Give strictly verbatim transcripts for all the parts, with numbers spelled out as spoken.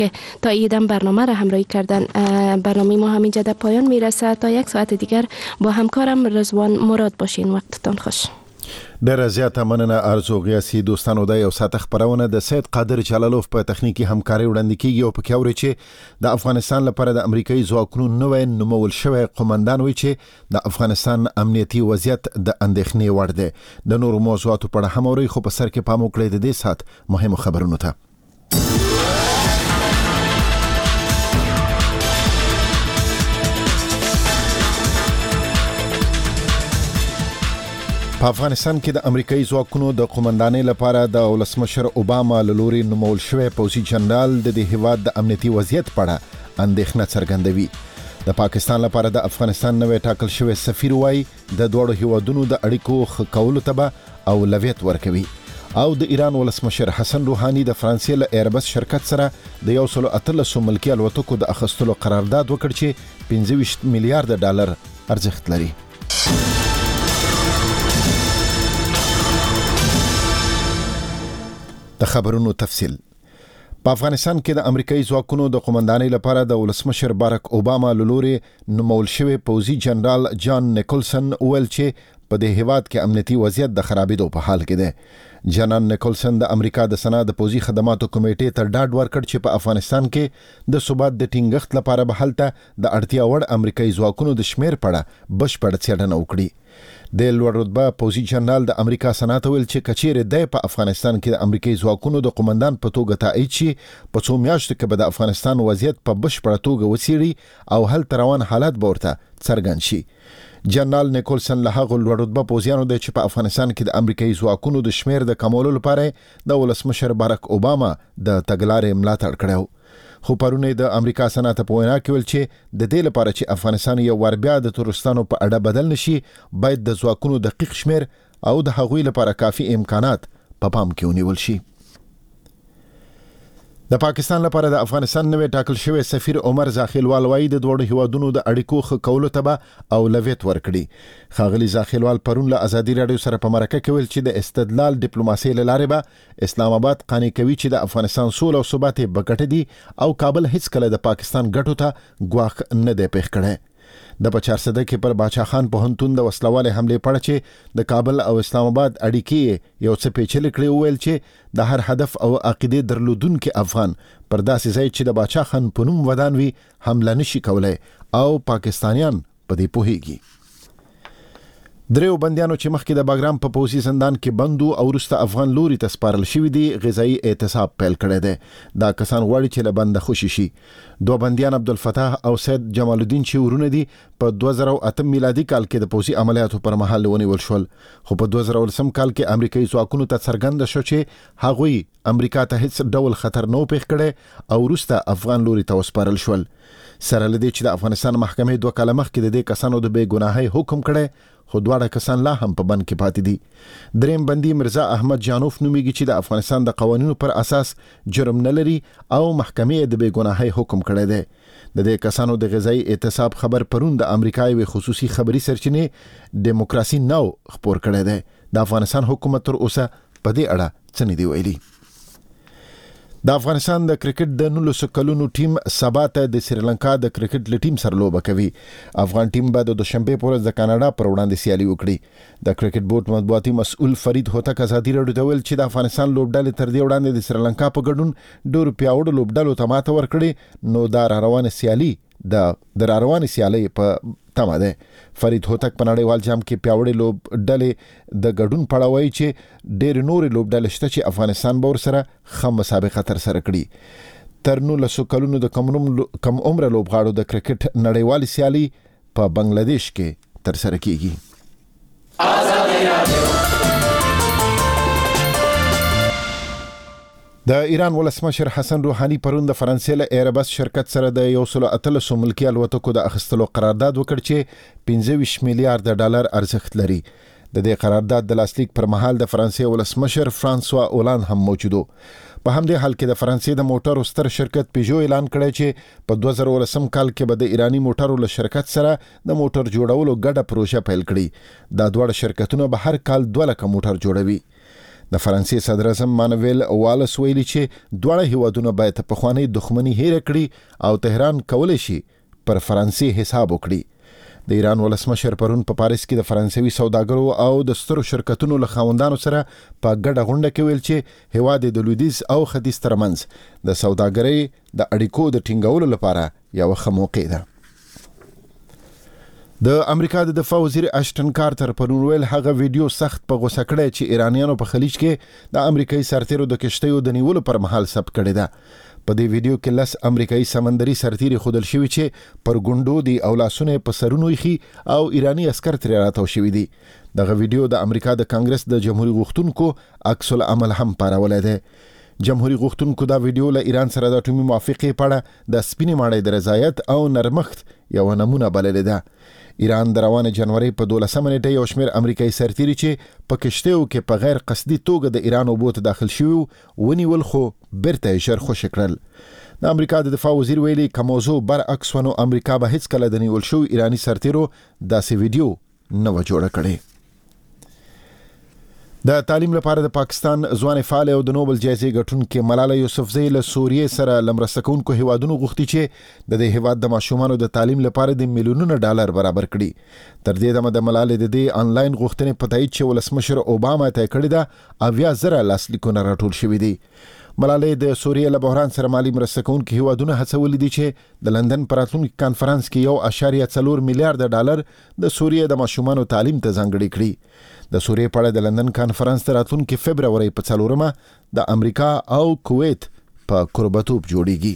که تاییدم برنامه را همراهی کردن. برنامه ما همینجا در پایان میرسه. تا یک ساعت دیگر با همکارم رضوان مراد باشین. وقتتان خوش. ډېره زیاته مننه ارزو غیاسي. دوستانو دا یو ساعت خبرونه د سید قادر جلالوف په تخنیکی همکاري وړاندې کیږي او په کې اوري چې د افغانستان لپاره د امریکایي ځواکونو نوې نومول شوی قومندان وی چې د افغانستان امنیتي وضعیت د اندېښنې وړ دی. د نورو موضوعاتو په اړه هم اوري، خو په سر کې پام وکړئ د دې سات مهمو خبرونو ته. په افغانستان کې د امریکایي ځواکونو د قومندانۍ لپاره د ولسمشر اوباما له لوري نومول شوی پوځي جنرال د دې هیواد د امنیتي وضعیت په اړه اندېښنه څرګندوي. د پاکستان لپاره د افغانستان نوې ټاکل شوی سفیر وایي د دوه هیوادونو د اړیکو ښه کولو ته به اولویت ورکوي. او د ایران ولسمشر حسن روحاني د فرانسې له ایربس شرکت سره د یو سل اتلس ملکي الوتکو د اخیستلو قرارداد وکړ چې پنځه ویشت میلیارډ ډالر ارزښت لري. د خبرونو تفصیل. په افغانستان کې د امریکایي ځواکونو د قومندانۍ لپاره د ولسمشر باراک اوباما له لوري نومول شوی پوځي جنرال جان نیکولسن ویل چې په دې هیواد کې امنیتي وضعیت د خرابېدو په حال کې دی. جنرال نیکولسن د امریکا د سنا د پوځي خدماتو کمیټې ته ډاډ ورکړ چې په افغانستان کې د ثبات د ټینګښت لپاره به هلته د اړتیا وړ امریکایي ځواکونو د شمیر په اړه بشپړه څېړنه وکړي. د لوړ رتبه پوځي جنرال د امریکا سنات ویل چې کچېره د په افغانستان کې د امریکایي ځواکونو د قومندان په توګه تایید شي، په څو میاشتو کې به د افغانستان وضعیت په بشپړه توګه وڅېړي او هلته روان حالات به ورته څرګند شي. جنرال نیکولسن له هغو لوړ رتبه پوځیانو دی چې په افغانستان کې د امریکایي ځواکونو د شمیر د کمولو لپاره د ولسمشر باراک اوباما د تګلارې ملاتړ کړی. خو پرونه د امریکا سنات په وینا کې ویل چې د دې لپاره چې افغانستان یو ور بیا د تورستانو په اړه بدل نشي، باید د ځواکونو دقیق شمیر او د هغوی لپاره کافي امکانات په پام کې ونیول شي. د پاکستان لپاره د افغانستان نوې ټاکل شوی سفیر عمر زاخیلوال وایي د دوه هیوادونو د اړیکو ښه کولو ته به اولویت ورکړي. ښاغلي زاخیلوال پرون له ازادي راډیو سره په مرکه کې ویل چې د استدلال ډیپلوماسي له لارې به اسلام آباد قانع کوي چې د افغانستان سوله او ثبات به ګټه دي او کابل هیڅ کله د پاکستان ګټو ته ګواښ نه دی پېښ کړی. د په چارسده کې پر باچا خان پوهنتون د وسلوالې حملې پړه چې د کابل او اسلام آباد اړیکې یو څه پیچلې کړې ویل چې د هر هدف او عقیده درلودونکو افغان پر داسې ځای چې د باچا خان په نوم ودان وي حمله نشي کولای او پاکستانیان په دې پوهیږي. دریو بندیانو چې مخکې د باګرام په پوځي زندان کې بندو او وروسته افغان لوري ته سپارل شوي دي غذایی اعتصاب پیل کړی دی. دا کسان غواړي چې له بنده خوشي شي. دوه بندیان عبدالفتاح او سید جمال الدین چې ورونه دي په دوه زره اته میلادي کال کې د پوځي عملیاتو پر مهال ونیول شول، خو په دوه زره ولسم کال کې امریکایي ځواکونو ته څرګنده شو چې هغوی امریکا ته هیڅ ډول خطر نه پېښ کړی او وروسته افغان لوري ته وسپارل شول. سره لدې چې د افغانستان محکمې دوه کاله مخکې د دې کسانو د بې ګناهۍ حکم کړی، خو دواړه کسان لا هم په بند کې پاتې دي. دریم بندي مرزا احمد جانوف نومیږي چې د افغانستان د قوانینو پر اساس جرم نه لري او محکمې د بې ګناهۍ حکم کړی دی. د دې کسانو د غذایی اعتصاب خبر پرون د امریکا یو خصوصي خبري سرچینې ډیموکراسي نو خبر کړی دی. د افغانستان حکومت تر اوسه په دې اړه څه نه دی ویلي. د افغانستان د کرکټ د نولسو کلونو ټیم سبا ته د سریلانکا د کرکټ له ټیم سره لوبه کوي. افغان ټیم به د دوشنبه پر ورځ د کاناډا پر وړاندې سیالي وکړي. د کرکټ بورډ مطبوعاتي مسؤل فرید هوتک ازادي راډیو ته ویل چې د افغانستان لوبډلې تر دې وړاندې د سریلانکا په ګډون ډېر پیاوړو لوبډلو ته ماته ورکړي، نو دا روانه سیالي د د روانه سیالي په تمه ده. فرید هوتک په نړیوال جام کې پیاوړې لوبډلې د ګډون پړاوي چې ډېر نور لوبډلې شته چې افغانستان به ورسره خام مسابقه تر سره کړي. تر نولسو کلونو د کم عمر لوبغاړو د کرکټ نړیوال سیالي په بنگلاديش کې تر سره کیږي. د ایران ولسمشر حسن روحاني پرون د فرانسې له ایربس شرکت سره د یو سل اتلس ملکي الوتکو د اخیستلو قرارداد وکړ چې پنځه ویشت میلیارډ ډالر ارزښت لري. د دې قرارداد د لاسلیک پر مهال د فرانسې ولسمشر فرانسوا اولان هم موجودو. په همدې حال کې د فرانسې د موټرو ستر شرکت پیژو اعلان کړی چې په دوه زره ولسم کال کې به د ایرانی موټرو له شرکت سره د موټر جوړولو ګډه پروژه پیل کړي. دا دوه شرکتونه به هر کال دوه لک موټر جوړوي. د فرانسې صدر اعظم مانویل والس ویلي چې دواړه هیوادونه باید په خواني دښمنی هیر کړي او تهران کولای شي پر فرانسې حساب وکړي. د ایران ولسمشر پرون په پاریس کې د فرانسوي سوداګرو او د سترو شرکتونو له خاوندانو سره په ګډه غونډه کې ویل چې هیواد د لویدیځ او ختیځ ترمنځ د سوداګرۍ د اړیکو د ټینګولو لپاره یو ښه موقع ده. د امریکا د دفاع وزیر اشټن کارتر پرون ویل هغه ویډیو سخت په غوسه کړی چې ایرانیانو په خلیج کې د امریکایي سرتیرو د کشتیو د نیولو پر مهال ثبت کړی ده. په دې ویډیو کې لس امریکایي سمندري سرتیري خودل شوی چې پر ګوندو دی او لاسونه په سرونو یې او ایرانی عسكر ترې راتاو شوی دي. دغه ویډیو د امریکا د کانګرس د جمهوریت غوښتونکو عکس العمل هم پارولای دی. جمهوریت غوښتونکو دا ویډیو له ایران سره د اټومي موافقې په اړه د سپینې ماڼۍ د رضایت او نرمښت یو نمونه بللې ده. ایران د روانه جنوري په دولسمه نیټه یو شمېر امریکایي سرتیري چې په کشتیو کې په غیر قصدي توګه د ایران اوبو ته داخل شوي ونیول خو بیرته یې ژر خوشي کړل. د امریکا د دفاع وزیر ویلي که موضوع برعکس ونو امریکا به هیڅکله د نیول شوي ایراني سرتیرو داسې ویډیو نه و جوړه کړې. د تعلیم لپاره د پاکستان ځوان فعال او د نوبل جایزې ګټونکې ملاله یوسفزۍ له سوریې سره لمرسته کوونکو هیوادونو غوښتي چې د دې هیواد د ماشومانو د تعلیم لپاره د میلیونونو ډالر برابر کړي. تر دې دمه د ملاله د دې انلاین غوښتنې په تایید چې ولسمشر اوباما ته کړی ده اویا زره لاسلیکونه راټول شوي دي. ملاله د سوریې له بحران سره مالی مرسته کوونکو هیوادونو هڅولي دي چې د لندن په راتلونکي کانفرنس کې یو اشاریه څلور میلیارډ ډالر د سوریې د ماشومانو تعلیم ته ځانګړي کړي. د سوریې په اړه د لندن کانفرنس ته راتلونکي فبروري په څلورمه د امریکا او کویت په قربتوب جوړیږي.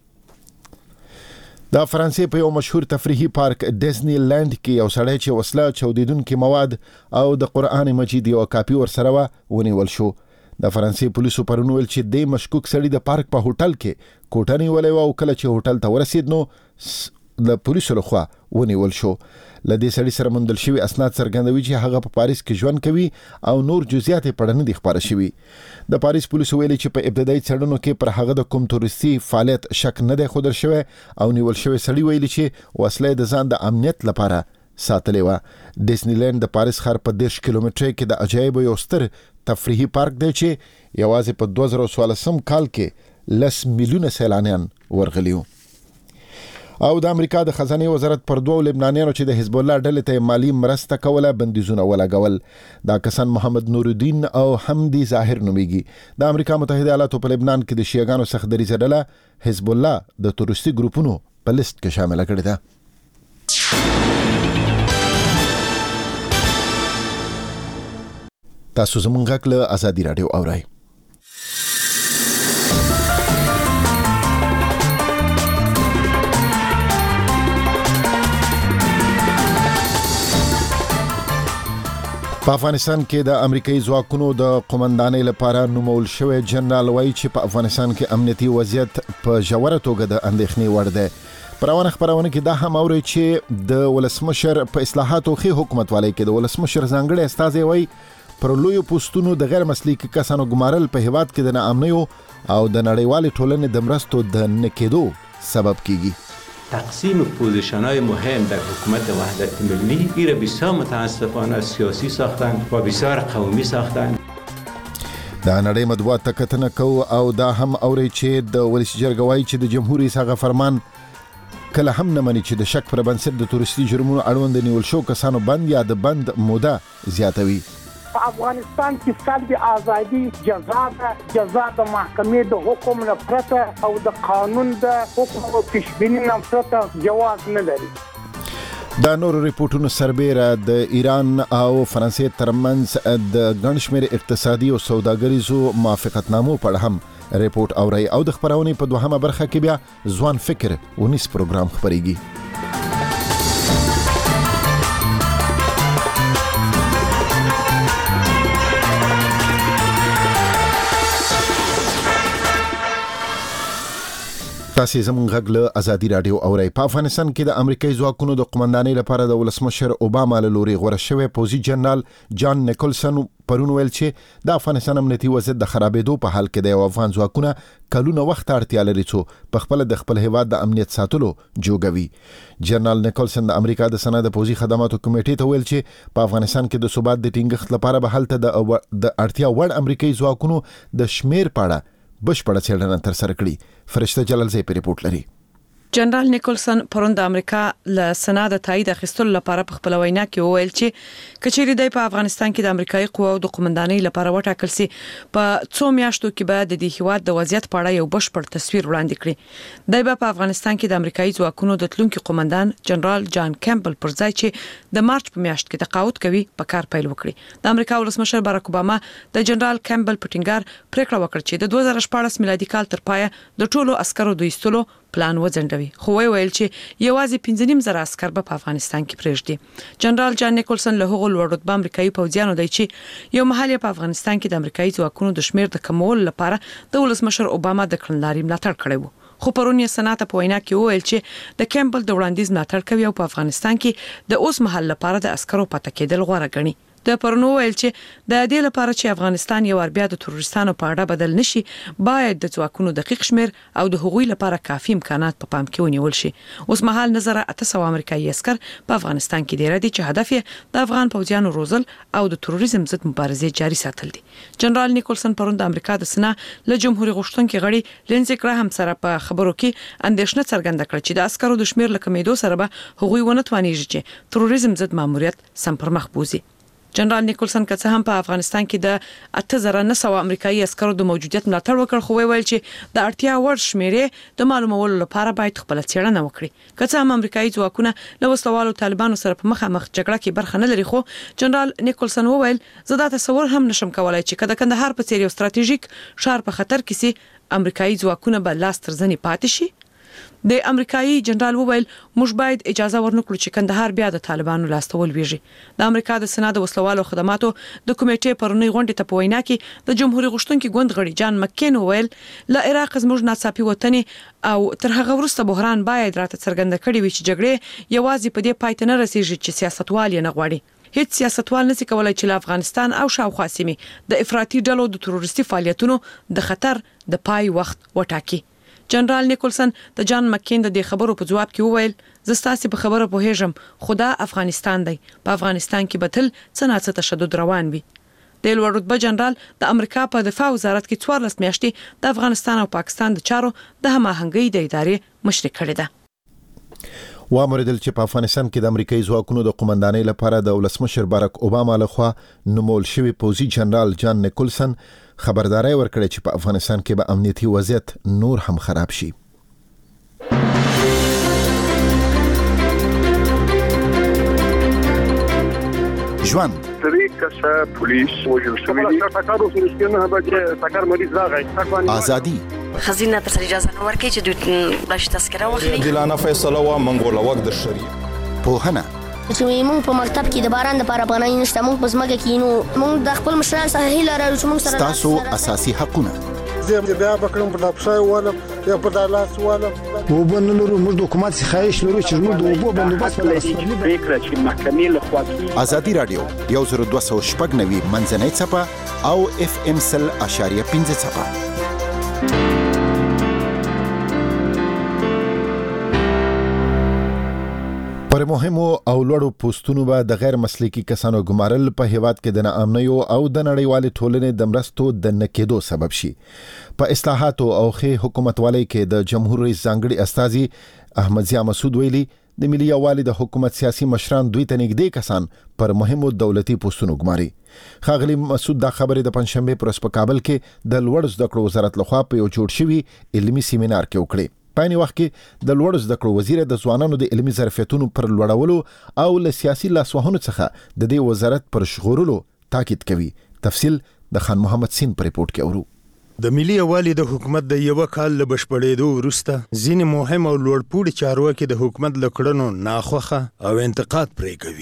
د فرانسې په یو مشهور تفریحي پارک ډیزنی لند کې یو سړی چې وسله چاودیدونکي مواد او د قرآن مجید یو کاپي ورسره و ونیول شو. د فرانسې پولیسو پرون ویل چې د مشکوک سړی د پارک په هوټل کې کوټه نیولې و او کله چې هوټل ته ورسید نو د پولیسو لخوا ونیول شو. لدې سړي سره موندل شوي اسناد څرګندوي چې هغه په پاریس کې ژوند کوي او نور جزئیات یې په اړه نه دي خپاره شوي. د پاریس پولیسو ویلي چې په ابتدایي څېړنو کې پر هغه د کوم تورستي فعالیت شک نه دی ښودل شوی او نیول شوی سړي ویلي چې وسله د ځان د امنیت لپاره ساتلې وه. ډیزنی لند د پاریس ښار په دېرش کیلومتره کې د عجایبو یو ستر تفریحي پارک دی چې یوازې په دوه زره څوارلسم کال کې لس میلیونه سیلانیان ورغلي وو. او د امریکا د خزانه وزارت پر دوه لبنانیانو چې د حزب الله ډلې ته مالی مرسته کوله بندیزونه ولګول. دا کسان محمد نورالدین او حمدي ظاهر نومیږي. د امریکا متحده ایالاتو په لبنان کې د شیعاګانو سخت دریځه ډله حزب الله د تروریستي ګروپونو په لیست کې شامل کړی ده. تاسو زموږ غږ له ازادي رادیو اورئ. په افغانستان کې د امریکایي ځواکونو د قومندانۍ لپاره نومول شوی جنرال وایي چې په افغانستان کې امنیتي وضعیت په ژوره توګه د اندېښنې وړ دی. په روانه خپرونه کې دا هم اورئ چې د ولسمشر په اصلاحاتو ښې حکومتوالۍ کې د ولسمشر ځانګړی استازی وایي پر لویو پوسټونو د غیر مسلکي کسانو ګمارل په هیواد کې د ناامنیو او د نړیوالې ټولنې د مرستو د نه کېدو سبب کیږي. تقسیم پوزیشن‌های مهم در حکومت وحدت ملی را بسیار متاسفانه سیاسی ساختن و بسیار قومی ساختن. د نړۍ مطبوعات ته کتنه کوو او دا هم اوري چې د ولس جرګه وایي چې د جمهوریت هغه فرمان کله هم نه مني چې د شک پر بنسټ د تورستي جرمونو اړوند نیول شو کسانو بند یا د بند موده زیاتوي. په افغانستان کې سلب ازادي جزا ده، جزا د محکمې د حکم نه پرته او د قانون د حکم او پیشبینی نه پرته جواز نه لري. دا نور ریپورتونو سربیره د ایران او فرانسې ترمنځ د ګڼ شمېر اقتصادي او سوداګریزو موافقتنامو په اړه هم ریپورت اورئ او د خپرونې په دوهمه برخه کې بیا ځوان فکر ونیس پروګرام خپرېږي. تاسو زموږ غږ له ازادي رادیو اورئ. په افغانستان کې د امریکایي ځواکونو د قومندانۍ لپاره د ولسمشر اوباما له لوري غوړه شوی پوځي جنرال جان نیکولسن پرون ویل چې د افغانستان امنیتي وضعیت د خرابېدو په حال کې د افغان ځواکونه کلونه وخت اړتیا لري چې په خپل د خپل هیواد د امنیت ساتلو جوګوي. جنرال نیکولسن د امریکا د سنا د پوځي خدماتو کمیټې ته ویل چې په افغانستان کې د ثبات د ټینګښت لپاره به هلته د د اړتیا وړ امریکایي ځواکونو د شمیر پاړه بشپړه څېړنه تر سره کړي. فرشته جلال زی په ریپورت لري. جنرال نیکولسن پرون د امریکا له سنا د تایید اخیستلو لپاره په خپل وینا کې وویل چې کچېری د په افغانستان کې د امریکایي قواو د قومندانۍ لپاره وټاکل سي په څو میاشتو کې به د دې هیواد د وضعیت په اړه یو بشپړ تصویر وړاندې کړي. د په افغانستان کې د امریکایي ځواکونو د تلونکو قومندان جنرال جان کیمبل پر ځای چې د مارچ په میاشت کې تقاعد کوي په کار پیل وکړي. د امریکا ولسمشر باراک اوباما د جنرال کیمبل په ټینګار پریکړه وکړه چې د دوه زره شپاړس میلادي کال تر پایه د ټولو عسکرو د ایستلو پلان وځنډوي. خو ویل چې یوازې پنځه نیم زره عسكر په افغانستان کې پرېږدي. جنرال جان نیکولسن له هغو لوړ رتبه امریکایي پوځیانو دی چې یو مهال په افغانستان کې د امریکایي ځواکونو د شمیر د کمولو لپاره د ولسمشر اوباما د کړنلاري ملاتړ کړی و. خو پرون یې سنات په وینا کې وویل چې د کیمبل د وړاندیز ملاتړ کوي او په افغانستان کې د اوس مهال لپاره د عسکرو پاتې کېدل غوړه ګڼي. د پرونو ویل چې د دې لپاره چې افغانستان یو بیا د تروریستانو په اړه بدل نشي باید د ځواکونو دقیق شمیر او د هغوی لپاره کافي امکانات په پام کې ونیول شي. اوس مهال نظر اته سوه امریکایي عسكر په افغانستان کې ډیر دي چې هدف یې د افغان پوځیانو روزل او د تروریزم ضد مبارزې جاري ساتل دي. جنرال نیکولسن پرون د امریکا د سنا له جمهوریت غوښتونکو غړي لینزي ګراهم سره په خبرو کې اندېښنه څرګنده کړه چې د عسکرو د شمیر لکه کمیدو سره به هغوی ونه توانیږي چې تروریزم ضد ماموریت سم پر مخ بوزي. جنرال نیکولسن که څه هم په افغانستان کې د اته زره نه سوه امریکایي عسکرو د موجودیت ملاتړ وکړ خو ویل چې د اړتیا وړ شمیرې د معلومولو لپاره باید خپل څېړنه وکړي. که څه هم امریکایي ځواکونه له وسلوالو طالبانو سره په مخامخ جګړه کې برخه نه لري خو جنرال نیکولسن وویل زه دا تصور هم نشم کولای چې کله کندهار په څیر یو ستراتیژیک ښار په خطر کې سي امریکایي ځواکونه به لاس تر زنې پاتې شي. د امریکایي جنرال وویل موږ باید اجازه ورنکړو چې کندهار بیا د طالبانو لاسته ولويږي. د امریکا د سنا د وسلوالو خدماتو د کمیټې پرونی غونډې ته په وینا کې د جمهوریت غوښتونکو ګوند غړي جان مکین وویل له عراق زموږ ناڅاپي وطن او تر هغه وروسته بحران باید راته څرګنده کړي وي چې جګړه یوازې په دې پای ته نه رسیږي چې سیاستوال یې نه غواړي. هیڅ سیاستوال نشي کولای چې له افغانستان او شاوخوا سیمې د افراطي ډلو د تروریستي فعالیتونو د خطر د پای وخت وټاکي. جنرال نیکولسن د جان مکین د خبرو په جواب کې وویل زه ستاسو په خبره پوهیږم خدا افغانستان دی په افغانستان کې به تل څه نه څه تشدد روان وي. د لوړ رتبه جنرال د امریکا په دفاع وزارت کې څوارلس میاشتې د افغانستان او پاکستان د چارو د هماهنګۍ د ادارې مشري کړې ده. وامردل چې په افغانستان کې د امریکایي ځواکونو د قومندانۍ لپاره د ولسمشر باراک اوباما لخوا نومول شوی پوځي جنرال جان نیکولسن خبرداري ورکړه چې په افغانستان کې به امنیتي وضعیت نور هم خراب شي. ژوند طریقه پولیس وجل شوی تاکارو سرسکنه به تاکار مریض راغی ازادي خزینه تر اجازه نه ورکړي چې د بلش تذکره واخلي دلانه فیصله وا منګول وقت در شری پوهنه چې موږ په مکتب کې د باران لپاره افغانۍ نشته موږ په ځمکه کې نو موږ د خپل مشران سره هیله لرو چې موږ سره تاسو اساسي حقونه زه بیا بکرم په دپښای ولم یا په دالاس ولم وبنلرو موږ د حکومت خواهش لرو چې موږ د وبو بندوبست ولرو فکر چې محکمې له خوا ازادي رادیو یو زر دوه سوه شپږ نوي منځنۍ څپه او اف ام سل اشاریه پنځه څپه. پر مهمو او لوړو پوسټونو به د غیر مسلکي کسانو ګمارل په هیواد کې د ناامنۍ او د نړیوالې ټولنې د مرستو د نکېدو سبب شي. په اصلاحاتو او ښه حکومتوالۍ کې د جمهور رئیس ځانګړي استازي احمد ضیا مسعود ویلي د ملي یووالي د حکومت سیاسي مشران دوی ته نږدې کسان پر مهمو دولتي پوسټونو ګماري. ښاغلي مسعود دا خبرې د پنځشنبه پر ورځ په کابل کې د لوړ زده کړو وزارت لخوا په یو جوړ شوي علمي سیمینار کې وکړې. په عین وخت کې د لوړ زده کړو وزیر د ځوانانو د علمي ظرفیتونو پر لوړولو او له سیاسي لاسوهنو څخه د دې وزارت پر شغورلو تاکید کوي. تفصیل د خان محمد سین پر ریپورت کې اورو. د ملي یووالي د حکومت د یو کال له بشپړېدو وروسته ځینې مهم او لوړپوړي چارواکي د حکومت له کړنو ناخوښه او انتقاد پرې کوي.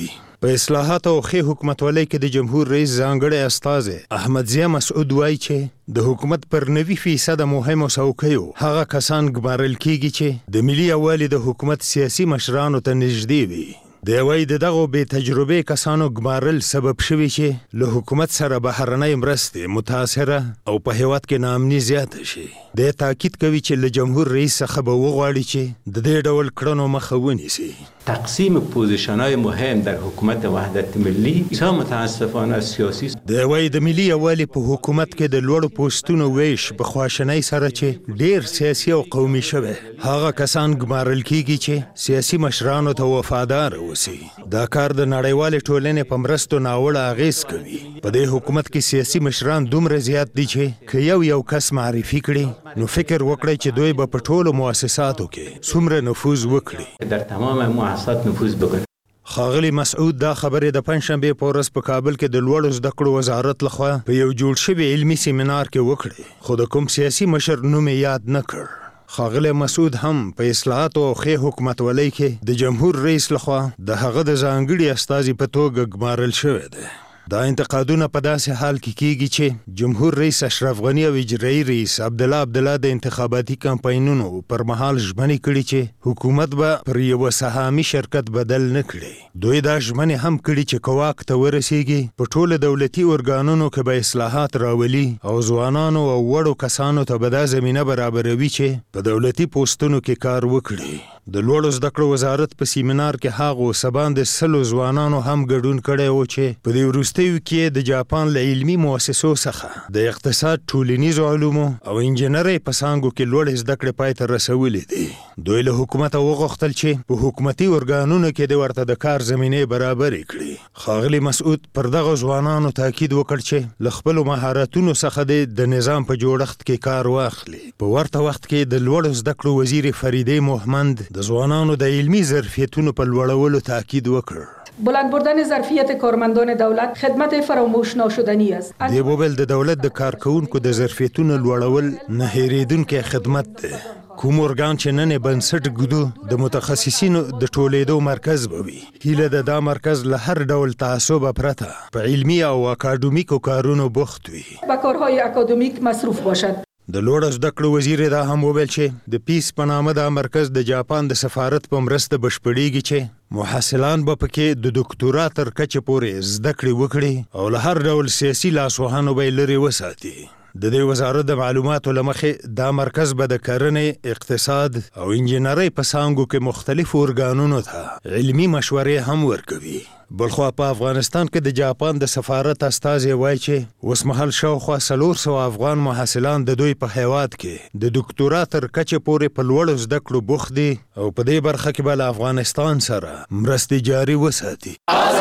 په اصلاحات او ښې حکومتولۍ کې د جمهور رئیس ځانګړی استازی احمد ضیا مسعود وایي چې د حکومت پر نوي فیصده مهمو څوکیو هغه کسان ګمارل کیږي چې د ملي یووالي د حکومت سیاسي مشرانو ته نږدې وي. دی وایي د دغو بې تجربې کسانو ګمارل سبب شوي چې له حکومت سره بهرنۍ مرستې متاثره او په هیواد کې ناامني زیاته شي. دی تاکید کوي چې له جمهور رئیس څخه به وغواړي چې د دې ډول کړنو مخه ونیسي. تقسیم پوزیشن‌های مهم در حکومت وحدت ملی بسیار متاسفانه سیاسی است. دی وایي د ملي یووالي په حکومت کې د لوړو پوستونو ویش په خواشنۍ سره چې ډیر سیاسي او قومي شوی هغه کسان ګمارل کیږي چې سیاسي مشرانو ته وفادار اوسي. دا کار د نړیوالې ټولنې په مرستو ناوړه اغیز کوي. په دې حکومت کې سیاسي مشران دومره زیات دي چې که یو یو کس معرفي کړي نو فکر وکړئ چې دوی به په ټولو مؤسساتو کې څومره نفوذ وکړي. در تمام مؤسسات نفوذ بکنه. ښاغلي مسعود دا خبرې د پنجشنبې په ورځ په کابل کې د لوړو زده کړو وزارت لخوا په یو جوړ شوي علمي سیمینار کې وکړې، خو د کوم سیاسي مشر نوم یې یاد نه کړ. ښاغلی مسعود هم په اصلاحاتو او ښې حکومتولۍ کې د جمهور رئیس لخوا د هغه د ځانګړي استازي په توګه ګمارل شوی دی. دا انتقادونه په داسې حال کې کیږي چې جمهور رئیس اشرف غني او اجرایي رئیس عبدالله عبدالله د انتخاباتي کمپاینونو پر مهال ژمنې کړي چې حکومت به پر یوه سهامي شرکت بدل نه کړي. دوی دا ژمنې هم کړي چې که واک ته ورسیږي په ټولو دولتي ارګانونو کې به اصلاحات راولي او ځوانانو او وړو کسانو ته به دا زمینه برابروي چې په دولتي پوستونو کې کار وکړي. د لوړو زده کړو وزارت په سیمینار کې هغو سباندې سلو ځوانانو هم ګډون کړی و چې په دې وروستیو کې د جاپان له علمي مؤسسو څخه د اقتصاد، ټولنیزو علومو او انجنیرۍ په څانګو کې لوړې زده کړې پای ته رسولې دي. دوی له حکومته وغوښتل چې په حکومتي ارګانونو کې د ورته د کار زمینې برابرې کړي. ښاغلي مسعود پر دغه ځوانانو تاکید وکړ چې له خپلو مهارتونو څخه د نظام په جوړښت کې کار واخلي. په ورته وخت کې د لوړو زده کړو وزیر فریدې محمد د ځوانانو د علمي ظرفیتونو په لوړولو تاکید وکړ. بلند بردن ظرفیت کارمندان دولت خدمت فراموش ناشدنی است. دی وویل د دولت د کارکونکو د ظرفیتونو لوړول نه هېرېدونکی خدمت دی. کوم ارګان چې نن یې بنسټ ږدو د متخصصینو د ټولېدو مرکز به وي. هیله ده دا مرکز له هر ډول تعصب پرته په علمي او اکاډمیکو کارونو بوخت وي. به کارهای اکادمیک مصروف باشد. د لوړو زده کړو وزیر دا هم وویل چې د پیس په نامه دا مرکز د جاپان د سفارت په مرسته بشپړېږي چې محصلان به پکې د دکتورا تر کچې پورې زده کړې وکړي او له هر ډول سیاسي لاسوهانو به یې لرې وساتي. د دې وزارت د معلوماتو له مخې دا مرکز به د کرنې، اقتصاد او انجنیرۍ په څانګو کې مختلفو ارګانونو ته علمي مشورې هم ورکوي. بلخوا په افغانستان کې د جاپان د سفارت استازی وایي چې اوس مهال شاوخوا څلور سوه افغان محصلان د دوی په هیواد کې د دکتورا تر کچې پورې په لوړو زده کړو بوخت دي او په دې برخه کې به له افغانستان سره مرستې جاري وساتي.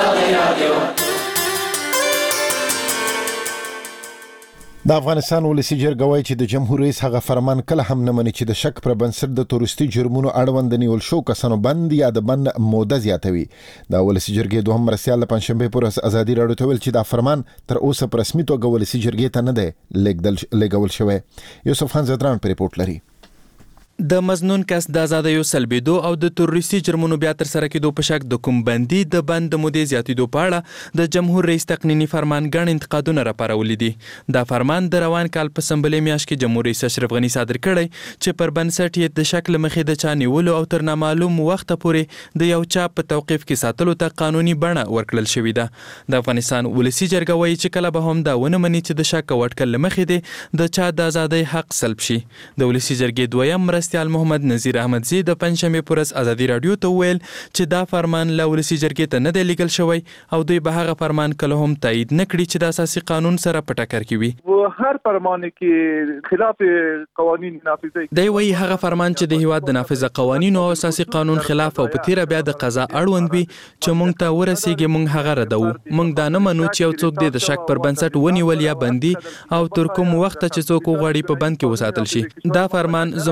د افغانستان ولسی جرګه وایي چې د جمهور رئیس هغه فرمان کله هم نه مني چې د شک پر بنسټ د تورستي جرمونو اړوند نیول شو کسانو بند یا د بند موده زیاتوي. د ولسی جرګې دوهم مرستیال پنځشنبه پر ازادي راډیو ته ویل چې دا فرمان تر اوسه په رسمي توګه ولسی جرګې ته نه دی لیږدل لیږل شوی. یوسف خان زدران پر ریپورت لري. د مزنون کس د آزادیو سلبېدو او د تروریستي جرمونو بیا تر سره کېدو په شک د کوم بندي د بند د مودې زیاتېدو په اړه د جمهور رئیس تقنیني فرمان ګڼ انتقادونه راپارولي دي. دا فرمان د روان کال په سنبلې میاشت کې جمهور رئیس اشرف غني صادر کړی چې پر بنسټ یې د شک له مخې د چا نیولو او تر نامعلوم وخته پورې د یو چا په توقیف کې ساتلو ته قانوني بڼه ورکړل شوې ده. د افغانستان ولسی جرګه وایي چې کله به هم دا ونه مني چې د شک او اټکل له مخې دی د چا د ازادۍ حق سلب شي. د ولسی جرګې دویم مرستیال محمد نذیر احمدزی د پنځشنبې پر ورځ ازادي راډیو ته ویل چې دا فرمان له ولسی جرګې ته نه دی لیږل شوی او دوی به هغه فرمان کله هم تایید نه کړي چې د اساسي قانون سره په ټکر کې وي. هر فرمان کې خلاف قوانین نافذ دی وایي هغه فرمان چې د هیواد د نافذه قوانینو او اساسي قانون خلاف او په تیره بیا د قضا اړوند وي چې موږ ته ورسیږي موږ هغه ردوو. موږ دا نه منو چې یو څوک د شک پر بنسټ ونیول یا بندي او تر کوم وخت چې څوک وغواړي په بند کې وساتل شي. دا فرمان زموږ د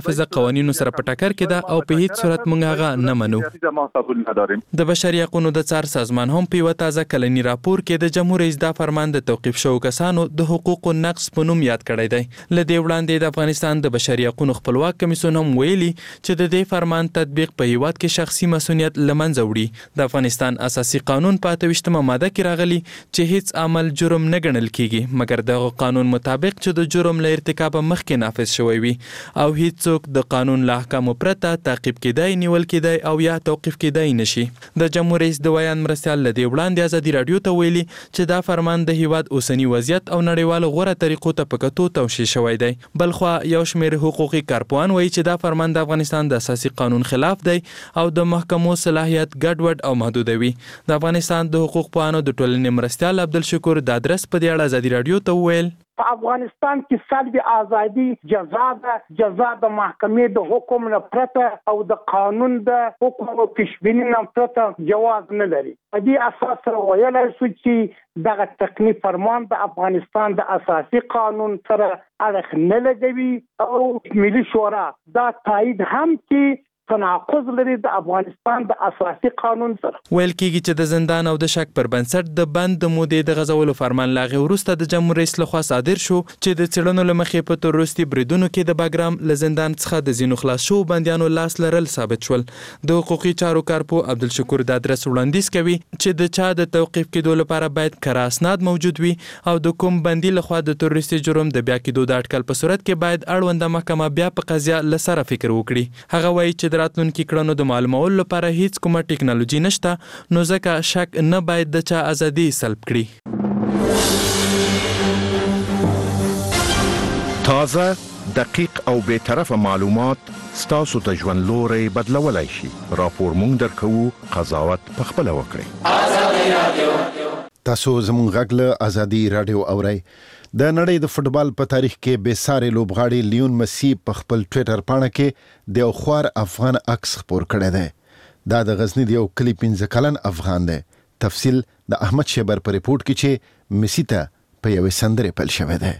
نافذه قوانینو سره په ټکر کې ده او په هیڅ صورت موږ هغه نه منو. د بشري حقوقو د څار سازمان هم په یو تازه کلنی راپور کې د جمهور رئیس دا فرمان د توقیف شوو کسانو د حقوقو نقض په نوم یاد کړی دی. لدې وړاندې د افغانستان د بشري حقوقو خپلواک کمیسیون هم ویلي چې د دې فرمان تطبیق په هیواد کې شخصي مسؤلیت لمنځه وړي. د افغانستان اساسي قانون په اته ویشتمه ماده کې راغلی چې هیڅ عمل جرم نه ګڼل کیږي مګر دغه قانون مطابق چې د جرم له ارتکاب مخکې نافذ شوی وي او هیڅوک د قانون له احکامو پرته تعقیب کیدای، نیول کیدای او یا توقیف کیدای نشي. د جمهور رئیس د بیان مرستیال لدې وړاندې ازادي رادیو ته ویلي چې دا فرمان د هیواد اوسنی وضعیت او نړیوالو غوره طریقو ته په کتو توشیح شوی دی. بلخوا یو شمېر حقوقي کارپوهان وایي چې دا فرمان د افغانستان د اساسي قانون خلاف دی او د محکمو صلاحیت ګډوډ او محدودوي. د افغانستان د حقوق پوهانو د ټولنې مرستیال عبدالشکور د ادرس په دې اړه ازادي رادیو ته وویل په افغانستان کې سلب ازادي جزا ده، جزا د محکمې د حکم نه پرته او د قانون د حکم او پیشبینی نه پرته جواز نه لري. په دې اساس سره ویلای شو چې دغه تقنی فرمان د افغانستان د اساسي قانون سره اړخ نه لګوي او ملي شورا دا تایید هم کې تناقض لري د افغانستان د اساسي قانون سره. ویل کېږي چې د زندان او د شک پر بنسټ د بند د مودې د غځولو فرمان لاغې وروسته د جمهور رئیس لخوا صادر شو چې د څېړنو له مخې په تروریستي بریدونو کې د باګرام له زندان څخه د ځینو خلاص شوو بندیانو لاس لرل ثابت شول. د حقوقي چارو کارپو عبدالشکور د ادرس وړاندیز کوي چې د چا د توقیف کېدو لپاره باید کره اسناد موجود وي او د کوم بندي لخوا د تروریستي جرم د بیا کېدو د اټکل په صورت کې باید اړونده محکمه بیا په قضیه له سره فکر وکړي. هغه وایي چې د راتلونکي کړنو د معلومولو لپاره هیڅ کومه ټکنالوژي نشته نو ځکه شک نه باید د چا ازادي سلب کړي. تازه، دقیق او بے طرفه معلومات ستاسو ته ژوند لوري بدلولای شي. راپور مونږ درکوو، قضاوت په خپل وکړئ. ازادي رادیو تاسو زموږ غږ له ازادي رادیو اورئ. د نړۍ د فوټبال په تاریخ کې بې ساري لوبغاړي لیون مسی په خپل ټویټر پاڼه کې د یو خوار افغان عکس خپور کړی دی. دا د غزني د یو کلي پنځه کلن افغان دی. تفصیل د احمد شیبر په ریپورت کې چې مسی ته په یوې سندرې پیل شوی دی.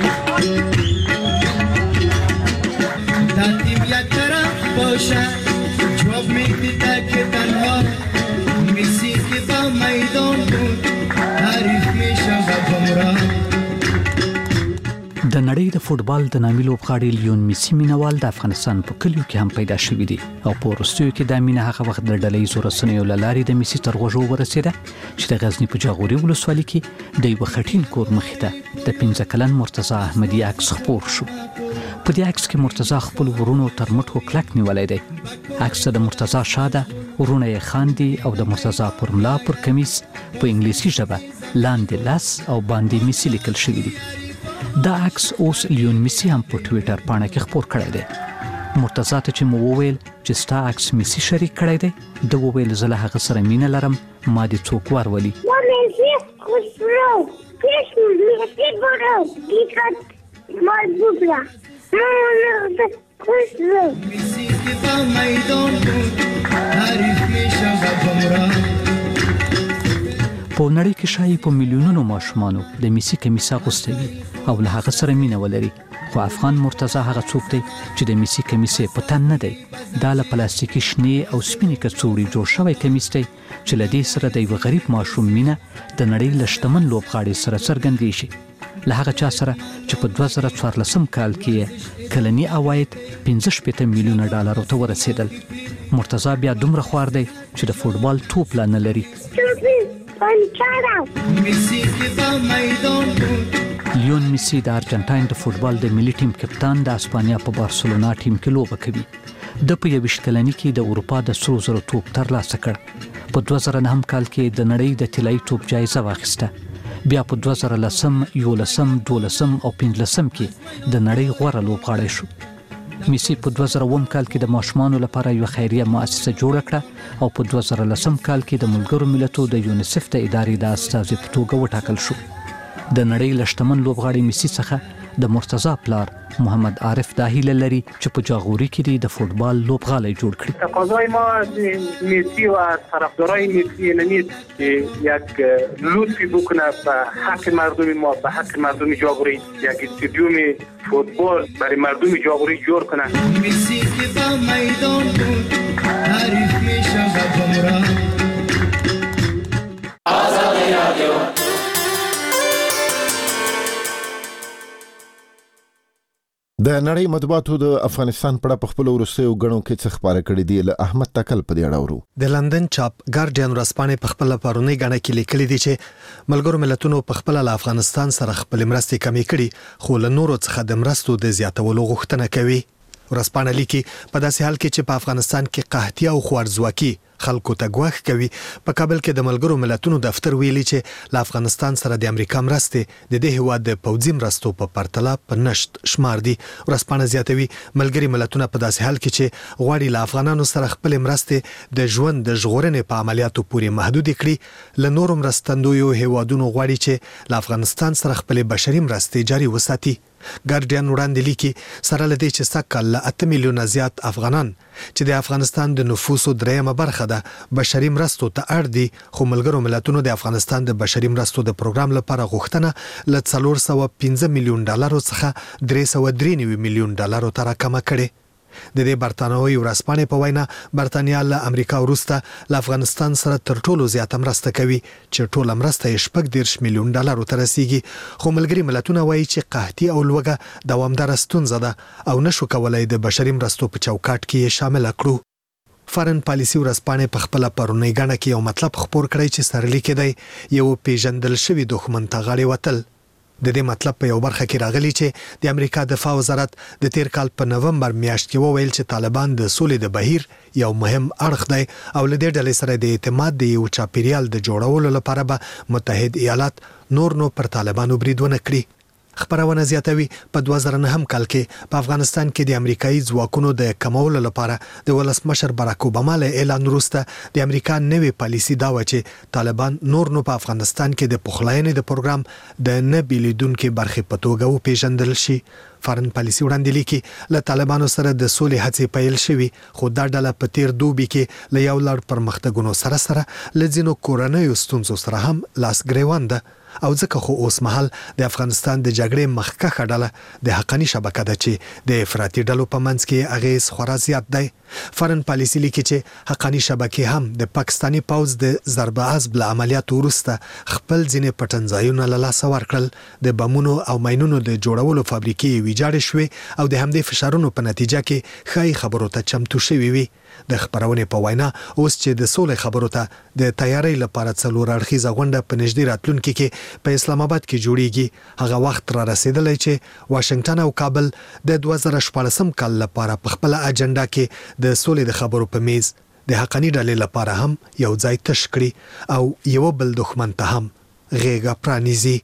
د نړۍ د فوټبال د نامي لوبغاړي لیون میسی مینوال د افغانستان په کلیو کې هم پیدا شوی دی او په وروستیو کې د مینه هغه وخت د ډلهییزو رسنیو له لارې د میسی تر غوږو ورسېده چې د غزني په جاغوري ولسوالۍ کې د یوه خټین کور مخې ته د پنځه کلن مرتضی احمدي عکس خپور شو. په دې عکس کې مرتضی خپل ورونو تر مټو کلک نیولی دی. عکس د مرتضی شاده، ورونه یې خاندي او د مرتضی پر ملا پر کمیس په انګلیسي ژبه لاندې لاس او باندې میسی لیکل شوی دی. دا عکس اوس لیون میسی هم په ټویټر پاڼه کې خپور کړی دی. مرتضی ته چې مو وویل چې ستا عکس میسی شریک کړی دی، ده وویل زه له هغه سره مینه لرم، ما دې څوک ورولي. په نړۍ کې شایي په میلیونونو ماشومانو د میسی کمیس اغوستی وي او له هغه سره مینه ولري، خو افغان مرتضی هغه څوک دی چې د میسی کمیس یې په تن نه دی. دا له پلاستیکي شنې او سپینې کڅوړې جوړ شوی کمیس دی چې له دې سره د یوه غریب ماشوم مینه د نړۍ له شتمن لوبغاړي سره څرګندېږي. له هغه چا سره چې په دوه زره څوارلسم کال کې کلني عواید پنځه شپېته میلیونه ډالرو ته ورسېدل. مرتضی بیا دومره خوار دی چې د فوټبال توپ لا نه لري. لیون میسی د ارجنټاین د فوټبال د ملي ټیم کپتان د اسپانیا په بارسلونا ټیم کې لوبه کوي. د په یویشت کلنۍ کې د اروپا د سرو زرو توپ ترلاسه کړ. په دوه زره نهم کال کې د نړۍ د طلایي توپ جایزه واخیسته. بیا په دوه زره لسم، یولسم، دولسم او پنځلسم کې د نړۍ غوره لوبغاړی شو. میسی په دوه زره اووم کال کې د ماشومانو لپاره یوه خیریه مؤسسه جوړه کړه او په دوه زره لسم کال کې د ملګرو ملتونو د یونیسف د ادارې د استازي په توګه وټاکل شو. د نړۍ له شتمن لوبغاړي میسی څخه د مرتضی پلار محمد عارف داهیله لري چې په جاغوري کې د فوتبال لوبغالی جوړ کړي. تقاضای ما مسی و طرفدارای مسی نمید که یک لطفی بکنه به حق مردم ما، به حق مردم جاغوری، یک استادیوم فوتبال برای مردم جاغوری جوړ کنه. مسی که با میدان بود حریف میشه با مراد. آزادی رادیو د نړۍ مطبوعاتو د افغانستان په اړه په خپل وروستیو غړو کې څه خبره کړې دي. له احمد تکل په دې اړه ورو. د لندن چاپ ګارډین ورځپاڼې په خپل پرونی غړه کې لیکلي دي چې ملګرو ملتونو په خپل له افغانستان سره خپل مرستې کمې کړي، خو له نورو څخه د مرستو د زیاتولو غوښتنه کوي. ورځپاڼه لیکي په داسې حال کې چې په افغانستان کې قحطي او خوارځواکي خلکو ته ګواښ کوي، په کابل کې د ملګرو ملتونو دفتر ویلي چې له افغانستان سره د امریکا مرستې د دې هیواد د پوځي مرستو په پرتله په نشت شمار دي. ورځپاڼه زیاتوي ملګري ملتونه په داسې حال کې چې غواړي له افغانانو سره خپل مرستې د ژوند د ژغورنې په عملیاتو پورې محدود کړي. له نورو مرستندویو هیوادونو غواړي چې له افغانستان سره خپل بشري مرستې جاري وساتي. ګارډین وړاندې لیکي سره لدی چې سکه له اته میلیونه زیات افغانان چې د افغانستان د نفوسو دریمه برخه ده بشري مرستو ته اړ دي، خو ملګرو ملتونو د افغانستان د بشري مرستو د پروګرام لپاره غوښتنه له څلور سوه پنځه میلیون ډالرو څخه درې سوه درې نوي میلیون ډالرو ته راکمه کړې. د دې برتانوي ورځپاڼې په وینا برتانیا له امریکا وروسته له افغانستان سره تر ټولو زیاته مرسته کوي چې ټوله مرسته یې شپږ دېرش میلیون ډالرو ته رسیږي، خو ملګري ملتونه وایي چې قحطي او لوږه دوامداره ستونزه ده او نشو کولای د بشري مرستو په چوکاټ کې یې شامل کړو. فارن پالیسي ورځپاڼې په خپل پرونی غاڼه کې یو مطلب خبر کړی چې سرلیک دی یو پیژندل شوی دښمن ته غاړې وتل. د دې مطلب په یو برخه کې راغلی چې د امریکا دفاع وزارت د تیر کال په نومبر میاشت کې وویل چې طالبان د سولې د بهیر یو مهم اړخ دی او له دې ډلې سره د اعتماد د یو چاپیریال د جوړولو لپاره به متحد ایالات نور نو پر طالبانو برید ونه کړي. خبرونه زیاتوي په دوه زره نهم کال کې په افغانستان کې د امریکایي ځواکونو د کمولو لپاره د ولسمشر باراک اوباما له اعلان وروسته د امریکا نوې پالیسي دا و چې طالبان نور نو په افغانستان کې د پخلاینې د پروګرام د نه بیلیدونکو برخې په توګه وپیژندل شي. فارن پالیسي وړاندې لیکي له طالبانو سره د سولې هڅې پیل شوي، خو دا ډله په تیر دوبي کې له یو لړ پرمختګونو سره سره له ځینو کورنیو ستونزو سره هم لاس ګریوان ده او ځکه خو اوس مهال د افغانستان د جګړې مخکښه ډله د حقاني شبکه ده چې د افراطي ډلو په منځ کې اغیز خورا زیات دی. فارن پالیسي لیکي چې حقاني شبکې هم د پاکستاني پوځ د ضربه عزب له عملیاتو وروسته خپل ځینې پټنځایونه له لاسه ورکړل، د بمونو او ماینونو د جوړولو فابریکې ویجاړې شوې او د همدې فشارونو په نتیجه کې ښایي خبرو ته چمتو شوي وي. د خبرونې په وینا اوس چې د سولې خبرو ته د تیاری لپاره څلور اړخیزه غونډه په نږدې راتلونکي کې په اسلام آباد کې جوړیږي، هغه وخت را رسیدلی چې واشنگټن او کابل د دوه زره شپاړسم کال لپاره په خپل اجنډا کې د سولې د خبرو په میز د حقاني ډلې لپاره هم یو ځای تش کړي او یو بل دښمن ته هم غېږه پرانیزي.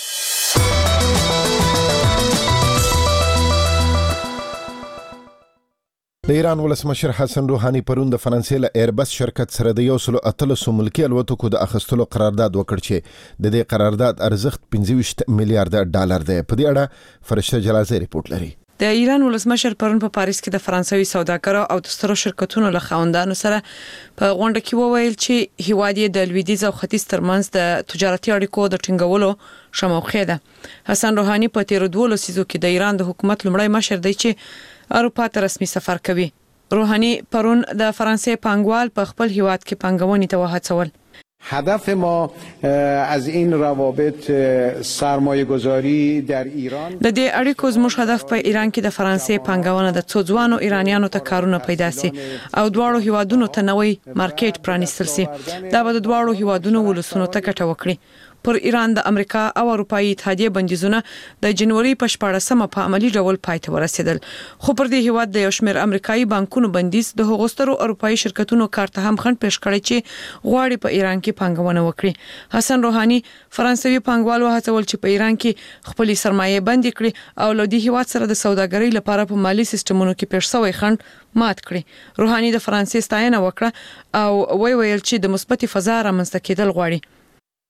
د ایران ولسمشر حسن روحاني پرون د فرانسې له ایربس شرکت سره د یو سل اتلسو ملکي الوتکو د اخیستلو قرارداد وکړ چې د دې قرارداد ارزښت پنځه ویشت میلیارډ ډالر دی. په دې اړه فرشته جلازي ریپورت لري. د ایران ولسمشر پرون په پاریس کې د فرانسوي سوداګرو او د سترو شرکتونو له خاوندانو سره په غونډه کې وویل چې هیواد یې د لویدیځ او ختیځ ترمنځ د تجارتي اړیکو د ټینګولو شموخه ده. حسن روحاني په تیر دوه لسیزو کې د ایران د حکومت لومړی مشر دی چې اروپا ته رسمي سفر کوي. روحانی پرون د فرانسې پانګوال په خپل هیواد کې پانګونې ته وهڅول. هدف ما از این روابط سرمایه گذاری در ایران د دې اړیکو زموږ هدف په ایران کې د فرانسې پانګونه د څو ځوانو ایرانیانو ته کارونه پیدا سي او دواړو هیوادونو ته نوې مارکیټ پرانیستل سي. دا به د دواړو هیوادونو ولسونو ته ګټه وکړي. پر ایران د امریکا او اروپאי اتحادیه بندیزونه د جنوري په شپاړسمه په عملی ډول پای ته ورسېدل، خو پر دې هیواد د یو شمېر امریکایي بانکونو بندیز د هغوسترو اروپאי شرکتونو کارته هم خند پېښ کړی چې غواړي په ایران کې پانګونه وکړي. حسن روحاني فرانسوي پانګوال وهڅول چې په ایران کې خپل سرمایه بندي کړي او له دې هیواد سره د سوداګرۍ لپاره په مالی سیستمونو کې پېښ شوی خند مات کړي. روحاني د فرانسې ستاینه وکړه او وی ویل چې د مثبت فضا رامنځته کېدل غواړي.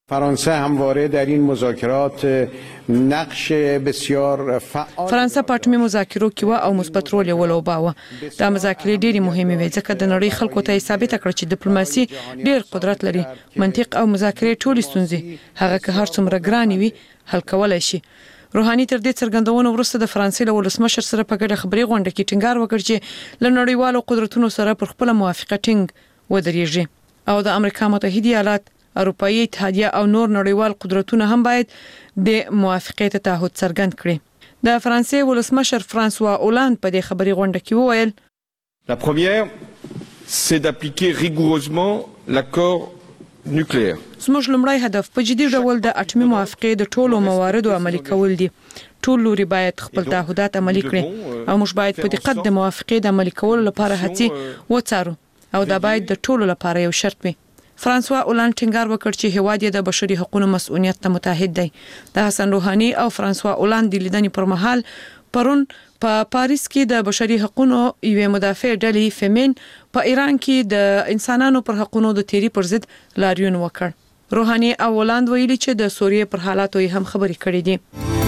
فرانسه همواره در این مذاکرات نقش بسیار فعال فرانسه په اټومي مذاکرو کې و او مثبت رول یې ولوباوه. دا مذاکرې ډېرې مهمې وې ځکه د نړۍ خلکو ته یې ثابته کړه چې ډیپلوماسي ډېر قدرت لري. منطق او مذاکرې ټولې ستونزې هغه که هر څومره ګرانې وي حل کولای شي. روحاني تر دې څرګندونو وروسته د فرانسې له ولسمشر سره په ګډه خبري غونډه کې ټینګار وکړ چې له نړیوالو قدرتونو سره پر خپل موافقه ټینګ ودرېږي او د امریکا متحده ایالات، اروپאי اتحادیه او نور نړیوال قدرتونه هم باید د موافقې ته تعهد څرګند کړي. د فرانسې ولسمشر فرانسوا اولاند په دې خبري غونډه کې وویل: La première, c'est d'appliquer rigoureusement l'accord nucléaire. زموږ لومړی هدف په جدي ډول د اټومي موافقې د ټولو مواردو عملي کول دي. ټول لوري باید خپل تعهدات عملي کړي او موږ باید په دقت د موافقې د عملي کولو لپاره هڅې وڅارو او دا باید د ټولو لپاره یو شرط وي. فرانسوا اولاند ټینګار وکړ چې هیواد یې د بشري حقوقو مسؤلیت ته متحد دی. د حسن روحاني او فرانسوا اولاند د لیدنې پر مهال پرون په پا پاریس کې د بشري حقوقو یوه مدافع ډلې فیمین په ایران کې د انسانانو پر حقوقو د تیری پر ضد لاریون وکړ. روحاني او اولاند ویلي چې د سوریې پر حالاتو هم خبرې کړې دي.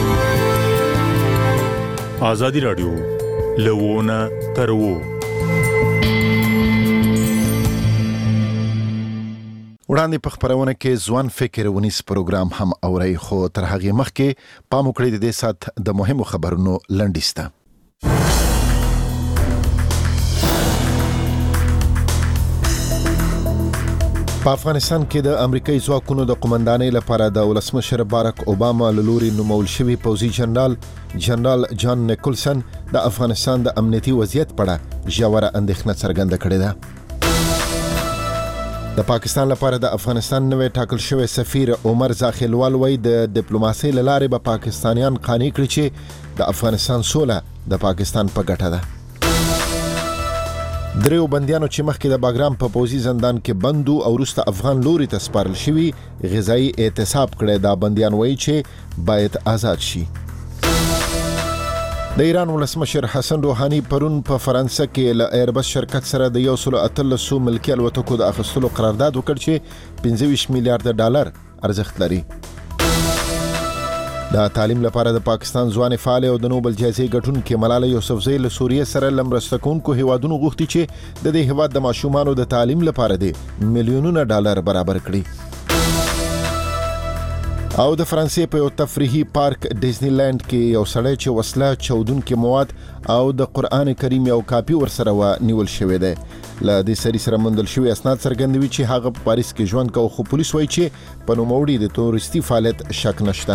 آزادی رادیو لوونه ترو وړاندې په خبرونه کې ځوان فکر ونیس پروګرام هم اوري، خو تر هغه مخکې پام وکړئ د دې سات د مهمو خبرونو لنډیسته. په افغانستان کې د امریکایي ځواکونو د قومندانۍ لپاره د ولسمشر باراک اوباما له لوري نومول شوی پوځي جنرال جنرال جان نیکولسن د افغانستان د امنیتي وضعیت په اړه ژوره اندېښنه څرګنده کړې ده. د پاکستان لپاره د افغانستان نوې ټاکل شوی سفیر عمر زاخیلوال وایي د ډیپلوماسۍ له لارې به پاکستانیان قانع کړي چې د افغانستان سوله د پاکستان په ګټه ده. دریو بندیانو چې مخکې د باګرام په پوځي زندان کې بندو او وروسته افغان لوري ته سپارل شوي غذایی اعتصاب کړی. دا بندیان وایي چې باید آزاد شي. د ایران ولسمشر حسن روحاني پرون په فرانسه کې له ایربس شرکت سره د یو سل اتلسو ملکي الوتکو د اخیستلو قرارداد وکړ چې پنځه ویشت میلیارډ ډالر ارزښت لري. د تعلیم لپاره د پاکستان ځوان فعال او د نوبل جایزې ګټونکې ملاله یوسفزۍ له سوریې سره لمرسته کوونکو هیوادونو غوښتي چې د دې هیواد د ماشومانو د تعلیم لپاره د میلیونونو ډالر برابر کړي. او د فرانسې په یو تفریحي پارک ډیزنی لند کې یو سړی چې وسله چودونکي مواد او د قران کریم یو کاپي ورسره و نیول شوی دی. له دې سړي سره موندل شوی اسناد څرګندوي چې هغه په پاریس کې ژوند کوي، خو پولیس وایي چې په نوموړي د تورستي فعالیت شک نشته.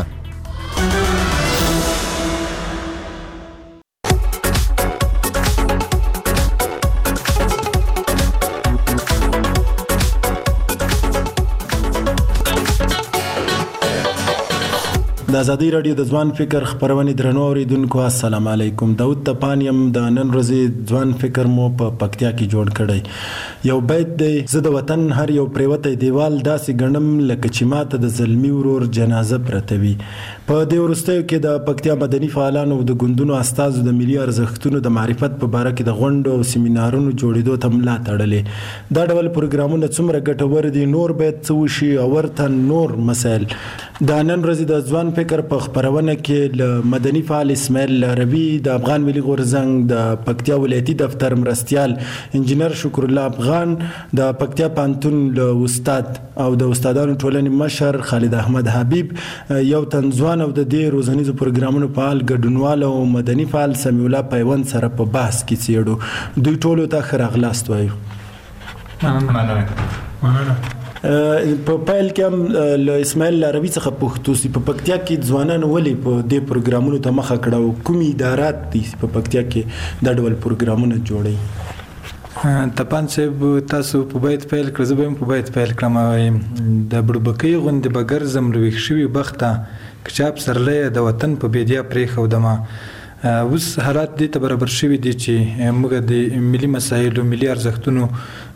د ازادي رادیو د ځوان فکر خبرونه درنو اوریدونکو السلام علیکم. داود تپانیم د نن ورځې ځوان فکر مو په پکتیا کې جوړ کړی. یو بیت دی: زه د وطن هر یو پریوته دیوال داسې ګڼم لکه چې ماته د زلمی ورور جنازه پرته وي. په دې وروستیو کې د پکتیا مدني فعالانو او د ګوندونو استازو د ملي ارزښتونو د معرفت په باره کې د غونډو او سیمینارونو جوړېدو ته ملا تړلې. دا ډول پروګرامونه څومره ګټور دي، نور باید څه وشي او ورته نور مسایل. د نن ورځې د ځوان فکر په خبرونه کې له مدني فعال اسماعیل لاروی، د افغان ملي غورځنګ د پکتیا ولایتي دفتر مرستیال انجینر شکر الله افغان، د پکتیا پانتون له استاد او د استادانو ټولنې مشر خالد احمد حبیب، یو تنځوان او د دې روزنیزو پروګرامونو فعال ګډونوال او مدني فعال سمیع الله پیوند سره په بحث کې څېړو. دوی ټولو ته ښه راغلاست وایو. مننه. مننه. په پایل کې هم له اسماعیل لاروی څخه پوښتو چې په پکتیا کې ځوانان ولې په دې پروګرامونو ته مخه کړه او کومې ادارات دي په پکتیا کې دا ډول پروګرامونه جوړوي؟ تپان صاحب تاسو په بیت پیل کړ، زه به هم په بیت پیل کړم. د بړبکۍ غوندې به ګرځم رویښ شوي بخته کچاپ سرلی د وطن په بیدیا پرېښودمه. اوس حالات دې ته برابر شوي دي چې موږ د ملي مسایلو ملي ارزښتونو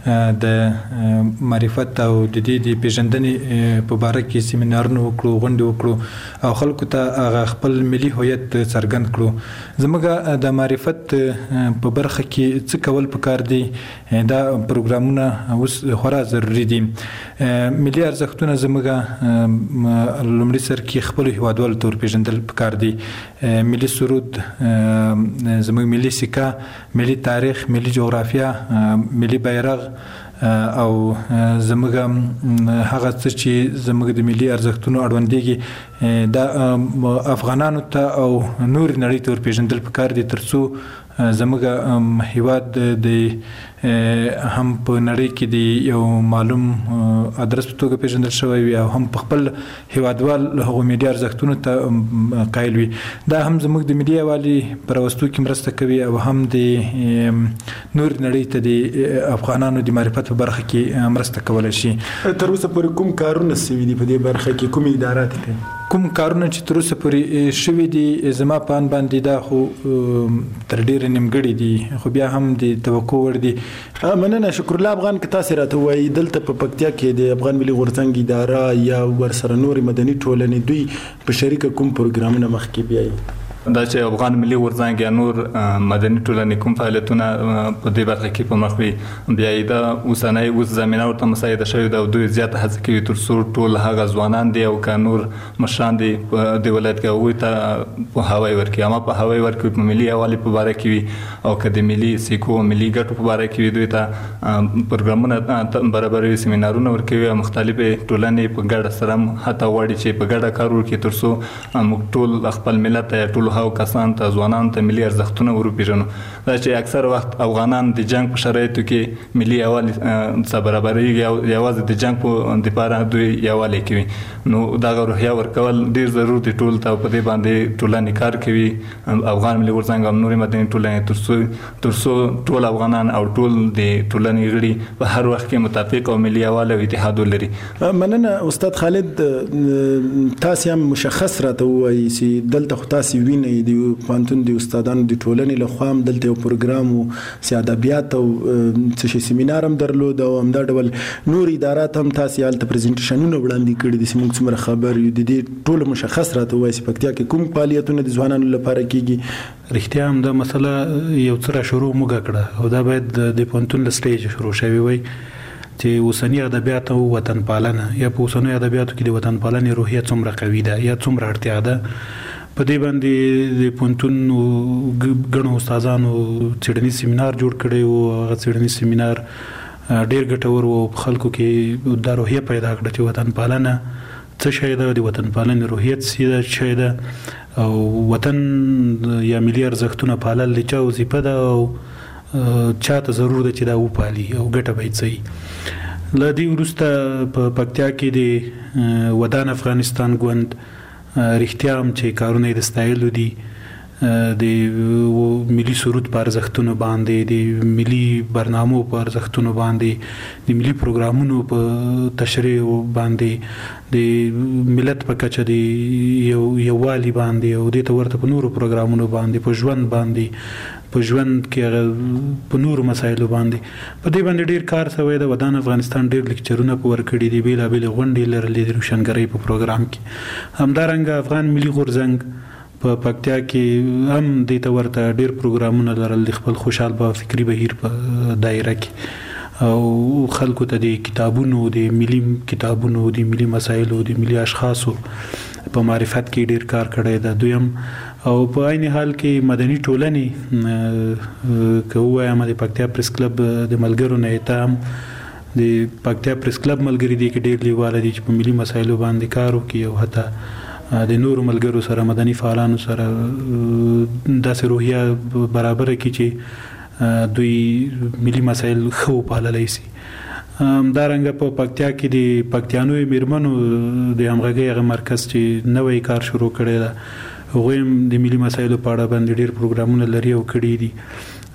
د معرفت او د دې د پیژندنې په باره کې سیمینارونه وکړو، غونډې وکړو او خلکو ته هغه خپل ملي هویت څرګند کړو. زموږ د معرفت په برخه کې څه کول پکار دي، دا پروګرامونه اوس خورا ضروري دي. ملي ارزښتونه زموږ لومړي سر کې خپل هیوادوالو ته ورپېژندل پکار دي. ملي سرود، زموږ ملي سکه، ملي تاریخ، ملي جغرافیه، ملي بیرغ او زموږ هغه څه چې زموږ د ملي ارزښتونو اړوندېږي دا افغانانو ته او نور نړۍ ته ورپېژندل پکار دي، ترڅو زموږ هیواد د هم په نړۍ کې د یو معلوم ادرس په توګه پیژندل شوی وي او هم په خپل هیوادوال هغو ملي ارزښتونو ته قایل وي. دا هم زموږ د ملي یووالي په راوستو کې مرسته کوي او هم د نور نړۍ ته د افغانانو د معرفت په برخه کې مرسته کولی شي. تر اوسه پورې کوم کارونه سوي دي په دې برخه کې، کوم ادارات کوي؟ کوم کارونه چې تر اوسه پورې شوي دي زما په ان باندې دا خو تر ډېره نیمګړي دي، خو بیا هم د توقع وړ دي. مننه. شکر الله افغان که تاسو راته وایي دلته په پکتیا کې د افغان ملي غورځنګ اداره یا ورسره نور مدني ټولنې دوی په شریکه کوم پروګرامونه مخکې بیایي؟ دا چې افغان ملي غورځنګ یا نور مدني ټولنې کوم فعالیتونه په دې برخه کې په مخ وي، بیا یې دا اوسنۍ اوس زمینه ورته مساعده شوې ده او دوی زیاته هڅه کوي تر څو ټول هغه ځوانان دي او که نور مشران دي په دې ولایت کې هغوی ته پوهاوی ورکړي، اما پوهاوی ورکړي په ملي یووالي په باره کې وي او که د ملي سیکو ملي ګټو په باره کې وي، دوی ته پروګرامونه برابروي، سیمینارونه ورکوي او مختلفې ټولنې په ګډه سره هم هڅه غواړي چې په ګډه کار وکړي تر څو موږ ټول خپل ملت یا ټول هغو کسان ته ځوانانو ته ملي ارزښتونه وروپېژنو. دا چې اکثر وخت افغانان د جنګ په شرایطو کې ملي یووالي څخه برابرېږي او یوازې د جنګ په دپاره دوی یووالی کوي، نو دغه روحیه ورکول ډېر ضرور دي ټول ته. په دې باندې ټولنې کار کوي، افغان ملي غورځنګ او نورې مدني ټولنې، تر څو تر څو ټول افغانان او ټول د ټولنې غړي په هر وخت کې متفق او ملي یووالی او اتحاد ولري. مننه. استاد خالد، تاسو هم مشخص راته ووایي چې دلته خو تاسو وینئ د پوهنتون د استادانو د ټولنې لخوا هم دلته یو پروګرام و چې ادبیات او څه شي سیمینار هم درلود او همدا ډول نور ادارات هم تاسو هلته پریزنټیشنونه وړاندې کړي دي چې موږ څومره خبر یو د دې ټولو مشخص راته ووایي چې پکتیا کې کوم فعالیتونه د ځوانانو لپاره کېږي. رښتیا هم دا مسله یو څه را شروع موږ کړه او دا باید د پوهنتون له سټیج شروع شوی وای چې اوسنی ادبیات او وطن پالنه یا په اوسنی ادبیاتو کې د وطن پالنې روحیه څومره قوي ده یا څومره اړتیا ده. په دې باندې د پوهنتون ګڼو استادانو څېړنیز سیمینار جوړ کړی و. هغه څېړنیز سیمینار ډېر ګټور و، په خلکو کې دا روحیه پیدا کړه چې وطن پالنه څه شی ده، د وطن پالنې روحیت څه شی ده او وطن یا ملي ارزښتونه پالل د چا وظیفه ده او چاته ضرور ده چې دا وپالي او ګټه به یې څه. له دې وروسته په پکتیا کې د ودان افغانستان ګوند رښتیا هم چې کارونه یې د ستایلو دي، د ملي سرود په ارزښتونو باندې، د ملي برنامو په ارزښتونو باندې، د ملي پروګرامونو په تشریح باندې، د ملت په کچه د یو یووالي باندې او دې ته ورته په نورو پروګرامونو باندې، په ژوند باندې، په ژوند کې په نورو مسایلو باندې په دې باندې ډېر کار شوی دی. ودان افغانستان ډېر لیکچرونه په ورکړي دي، بېلابېلې غونډې لرلې د روشنګرۍ په پروګرام کې. همدارنګه افغان ملي غورځنګ په پکتیا کې هم دې ته ورته ډېر پروګرامونه لرل د خپل خوشحال به فکري بهیر په دایره کې او خلکو ته د کتابونو، د ملي کتابونو، د ملي مسایلو، د ملي اشخاصو په معرفت کې ډېر کار کړی ده. دویم او په عین حال کې مدني ټولنې که ووایم د پکتیا پریس کلب د ملګرو نه یې ته هم د پکتیا پریس کلب ملګري دي کې ډېر لیواله دي چې په ملي مسایلو باندې کار وکړي او حتی د نورو ملګرو سره مدني فعالانو سره داسې روحیه برابره کړي چې دوی ملي مسایل ښه وپاللی شي. همدارنګه په پکتیا کې د پکتیانو میرمنو د همغږۍ هغه مرکز چې نوی کار شروع کړی ده، هغوی هم د ملي مسایلو په اړه باندې ډېر پروګرامونه لري او کړي دي.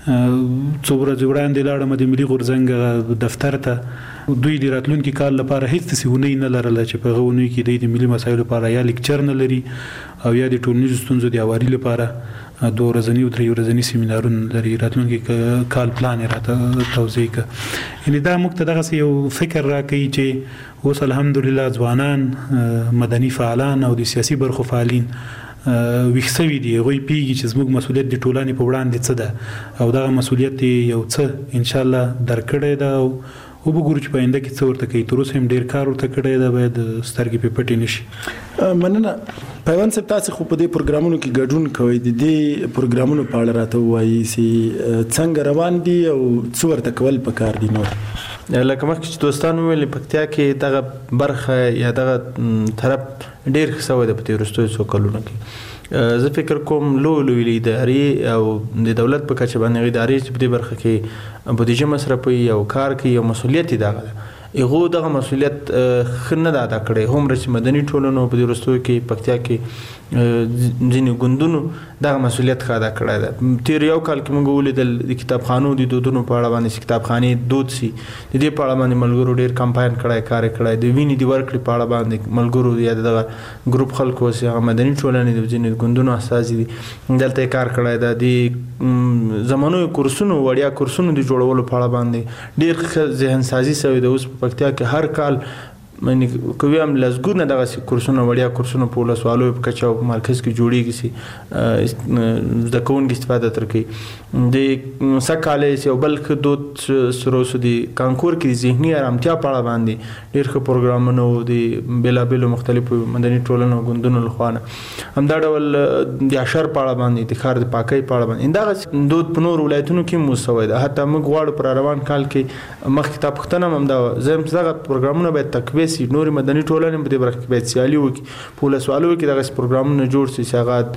څو ورځې وړاندې لاړم د ملي غورځنګ دفتر ته دوی د راتلونکي کال لپاره هیڅ څه نه لرله چې په هغه اونۍ کې د ملي مسایلو لپاره یا لیکچر نه لري او یا د ټولنیزو ستونزو د هواري لپاره دوه ورځني او درې ورځني سیمینارونه لري. راتلونکي کال پلان یې راته توضیح کړه. یعنې دا موږ ته دغسې یو فکر راکوي چې اوس الحمدلله ځوانان مدني فعالان او د سیاسي برخو فعالین ویښ سوي دي. هغوی پوهېږي چې زموږ مسؤلیت د ټولنې په وړاندې څه ده او دغه مسؤلیت یو څه انشاءالله درکړی ده او وګورو چې په آینده کې څه ورته کوي. تر اوسه هم ډېر کار ورته کړی ده، باید سترګې پرې پټې نه شي. مننه. پیوند صاحب، تاسې خو په دې پروګرامونو کې ګډون کوئ، د دې پروګرامونو په اړه راته ووایي چې څنګه روان دي او څه ورته کول پکار دي نور؟ لکه مخکې چې دوستانو ویل، پکتیا کې دغه برخه یا دغه طرف ډېر ښه سوی ده په تېرو وروستیو څو کلونو کې. زه فکر کوم لوی لوی ادارې او د دولت په کچه باندې ادارې چې په دې برخه کې بودیجه مصرفوي او کار کوي او مسؤلیت یې دغه ده، هغو دغه مسؤلیت ښه نه ده ادا کړی. هومره چې مدني ټولنو په دې وروستیو کې پکتیا کې ځینې ګوندونو دغه مسؤلیت ښه ادا کړی ده. تېر یو کال کې موږ ولیدل د کتابخانو د دودونو په اړه باندې چې کتابخانې دود سي، د دې په اړه باندې ملګرو ډېر کمپاین کړی، کار یې کړی. د وینې د ورکړې په اړه باندې ملګرو یا دغه ګروپ خلکو چې هغه مدني ټولنې د ځینې ګوندونو استازي دي دلته یې کار کړی ده. د زمانوي کورسونو وړیا کورسونو د جوړولو په اړه باندې ډېر ښه ذهن سازي سوې ده. اوس په پکتیا کې هر کال معنی کوي هم لزګونه دغه کورسونه وړیا کورسونه په ولسوالو په کچه او په مرکز کې جوړیږي چې زده کوونکي استفاده تر کوي. د سکاله یو بل ښه دود سروسو د کانکور کې ذهني ارامتیا په اړه باندې ډېر ښه پروګرامونه و د بېلابېلو مختلفو مدني ټولنو ګوندونو لخوا نه. همدا ډول د اشر په اړه باندې د ښار د پاکۍ په اړه باندې دغه دود په نورو ولایتونو کې هم وسوی ده. حتی موږ غواړو پر روان کال کې مخکې تا پوښتنه هم همدا وه، زه هم دغه پروګرامونه باید تقویه سي، نورې مدني ټولنې په دې برخه کې باید سیالي وکړي، په ولسوالو کې دغسې پروګرامونه جوړ سي چې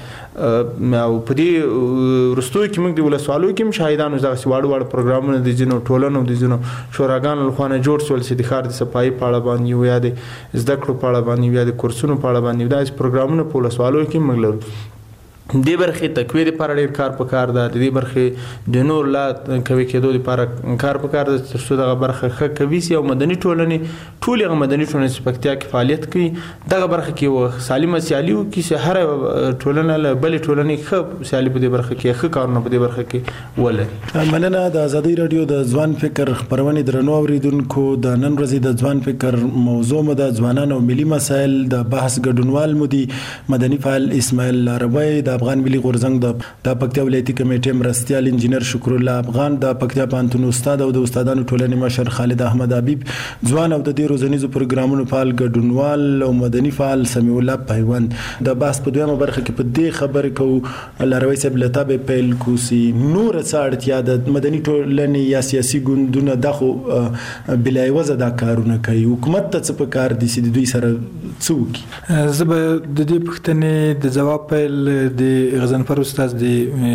هغه او په دې وروستیو کې موږ د ولسوالو کې هم شاهدانو دغسې واړه واړه پروګرامونه د ځینو ټولنو د ځینو شوراګانو لخوا نه جوړ شول چې د ښار د صفایي په اړه باندې یا د زده کړو په اړه باندې یا د کورسونو په اړه باندې داسې پروګرامونه په ولسوالو کې موږ لرو. دې برخې تقویې لپاره ډېر کار پکار ده. د دې برخې د نور لا قوي کېدو لپاره کار پکار ده تر څو دغه برخه ښه قوي سي او مدني ټولنې ټولې هغه مدني ټولنې چې پکتیا کې فعالیت کوي دغه برخه کې یوه سالمه سیالي وکړي چې هره ټولنه له بلې ټولنې ښه سیالي په دې برخه کې ښه کارونه په دې برخه کې ولري. مننه. د ازادي راډیو د ځوان فکر خپرونې درنو اوریدونکو، د نن ورځې د ځوان فکر موضوع مو د ځوانانو او ملي مسایل د بحث ګډونوال مو دي مدني فعال اسماعیل لاروی، د افغان ملي غورځنګ د پکتیا ولایتي کمیټې مرستیال انجینر شکر الله افغان، د پکتیا پوهنتون استاد او د استادانو ټولنې مشر خالد احمد حبیب، ځوان او د دې روزنیزو پروګرامونو فعال ګډونوال او مدني فعال سمیع الله پیوند. د بحث په دویمه برخه کې په دې خبرې کوو لاروی صاحب له تابع پیل کوسي نور څه اړتیا د مدني ټولنې یا سیاسي ګوندونه د خو بلا عوضه دا کارونه کوي، حکومت ته څه پکار دي چې دوی سره څه وکړي؟ زه به د دې پوښتنې د ځواب پیل د غضنفر استاد د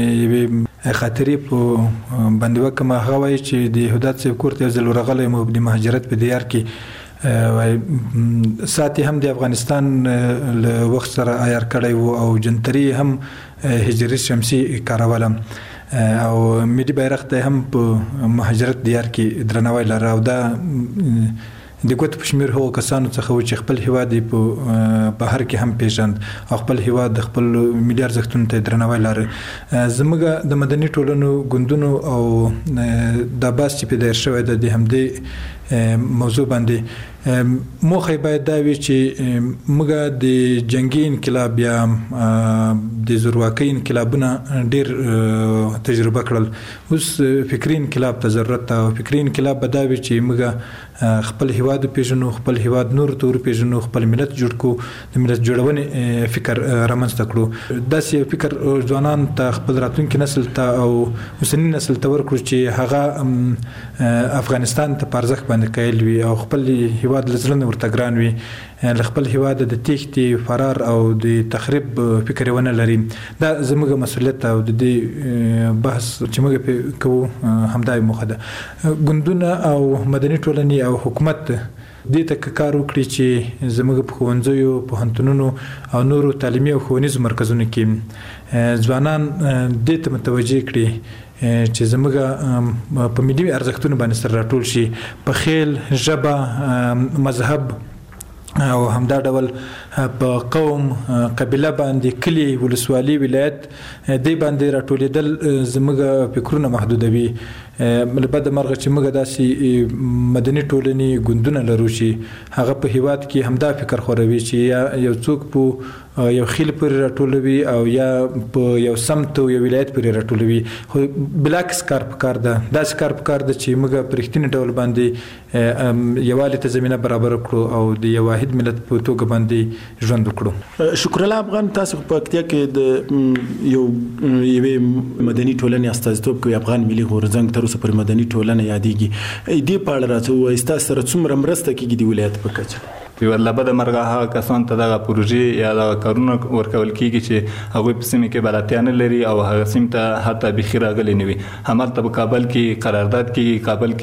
یوې خاطرې په باندې وکړم. هغه وایي چې د هدات صاحب کور ته یو ځل ورغلی یم د مهاجرت په دیار کې وایي ساتي هم د افغانستان له وخت سره عیار کړی و او جنتري هم هجري شمسي کاروله او ملي بیرغ ته هم په مهاجرت دیار کې درناوی لره او دا د ګوت په شمیر هغو کسانو څخه و چې خپل هیواد په بهر کې هم پیژند او خپل هیواد د خپل ملي ارزښتونو ته درناوی لري. زموږ د مدني ټولنو ګوندونو او دا بحث چې پیدا شوی ده د همدې موضوع باندې موخه باید دا وي چې موږ د جنگي انقلاب یا د زورواکۍ انقلابونه ډیر تجربه کړل. اوس فکري انقلاب ته ضرورت ده او فکري انقلاب به دا وي چې موږ خپل هیواد پیژنو، خپل هیواد نور تور پیژنو، خپل ملت جوړ کو، د ملت جوړونې فکر رامنځته کړو. داسې فکر ځوانان ته خپل راتلونکي نسل ته او اوسني نسل ته ورکړو چې هغه افغانستان ته په ارزښت باندې قایل وي او خپل هیواد له زړه نه ورته ګران وي، له خپل هیواد د تېښتې فرار او د تخریب فکر یې ونه لري. دا زموږ مسؤلیت او د دې بحث چې موږ پرې کوو همدا یې موخه ده. ګوندونه او مدني ټولنې او حکومت دې ته کار وکړي چې زموږ په ښوونځیو، پوهنتونونو او نورو تعلیمي او ښوونیزو مرکزونو کې ځوانان دې ته متوجه کړي چې زموږ په ملي ارزښتونو باندې سره راټول شي په خیل ژبه مذهب او همدا ډول په قوم قبيله باندې کلی ولسوالي ولایت دې باندې راټولېدل زموږ فکرونه محدودوي ملبد مرغه چې موږ داسې مدني ټولنې ګوندونه لرو چې هغه په هیواد کې همدا فکر خوروي چې یو څوک په یو خیل پورې راټولوي او یا په یو سمت او یو ولایت پورې راټولوي خو بلاکس کار پکار ده داسې کار پکار ده چې موږ په رښتیني ډول باندې یووالي ته زمینه برابر کړو او د یو واحد ملت په توګه باندې ژوند وکړو. شکر الله افغان تاسو په پکتیا کې د یو یوې مدني ټولنې استازیتوب کوي افغان ملي غورځنګ تر اوسه پر مدني ټولنه یادېږي دې په اړه راته وایي ستاسو سره څومره مرسته کېږي د ولایت په کچه؟ یو لبد مرغه هغه کسان ته دغه پروژې یا دغه کارونه ورکول کېږي چې هغوی په سیمه کې بلدتیا نه لري او هغه سیمه ته حتی بیخي راغلي نه وي. همالته په کابل کې قرارداد کېږي کابل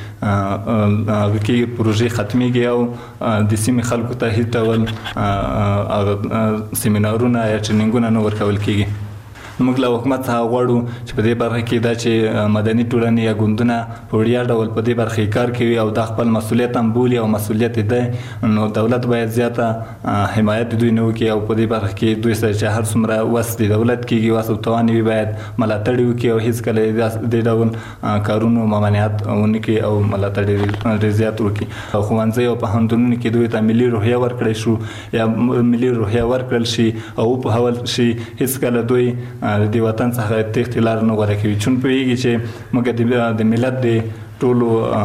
کې هغه کې پروژې ختمېږي او د سیمې خلکو ته هیڅ ډول هغه سیمینارونه یا ټریننګونه نه ورکول کېږي. موږ له حکومت څخه غواړو چې په دې برخه کې دا چې مدني ټولنې یا ګوندونه په وړیا ډول په دې برخه کې کار کوي او دا خپل مسؤلیت هم بولي او مسؤلیت دی نو دولت باید زیاته حمایت دوی نه وکړي او په دې برخه کې دوی سره چې هر څومره وس د دولت کېږي وس او توان وي باید ملاتړ وکړي او هیڅ کله دې ډول کارونو ممانعت ونه کړي او ملاتړ ډېر زیات وکړي. او ښوونځي او پوهنتونونو کې دوی ته ملي روحیه ورکړی شو یا ملي روحیه ورکړل شي او وپوهول شي هیڅ کله دوی د وطن څخه تېښتې لار نه غوره کوي چون پوهېږي چې موږ د ملت د ټولو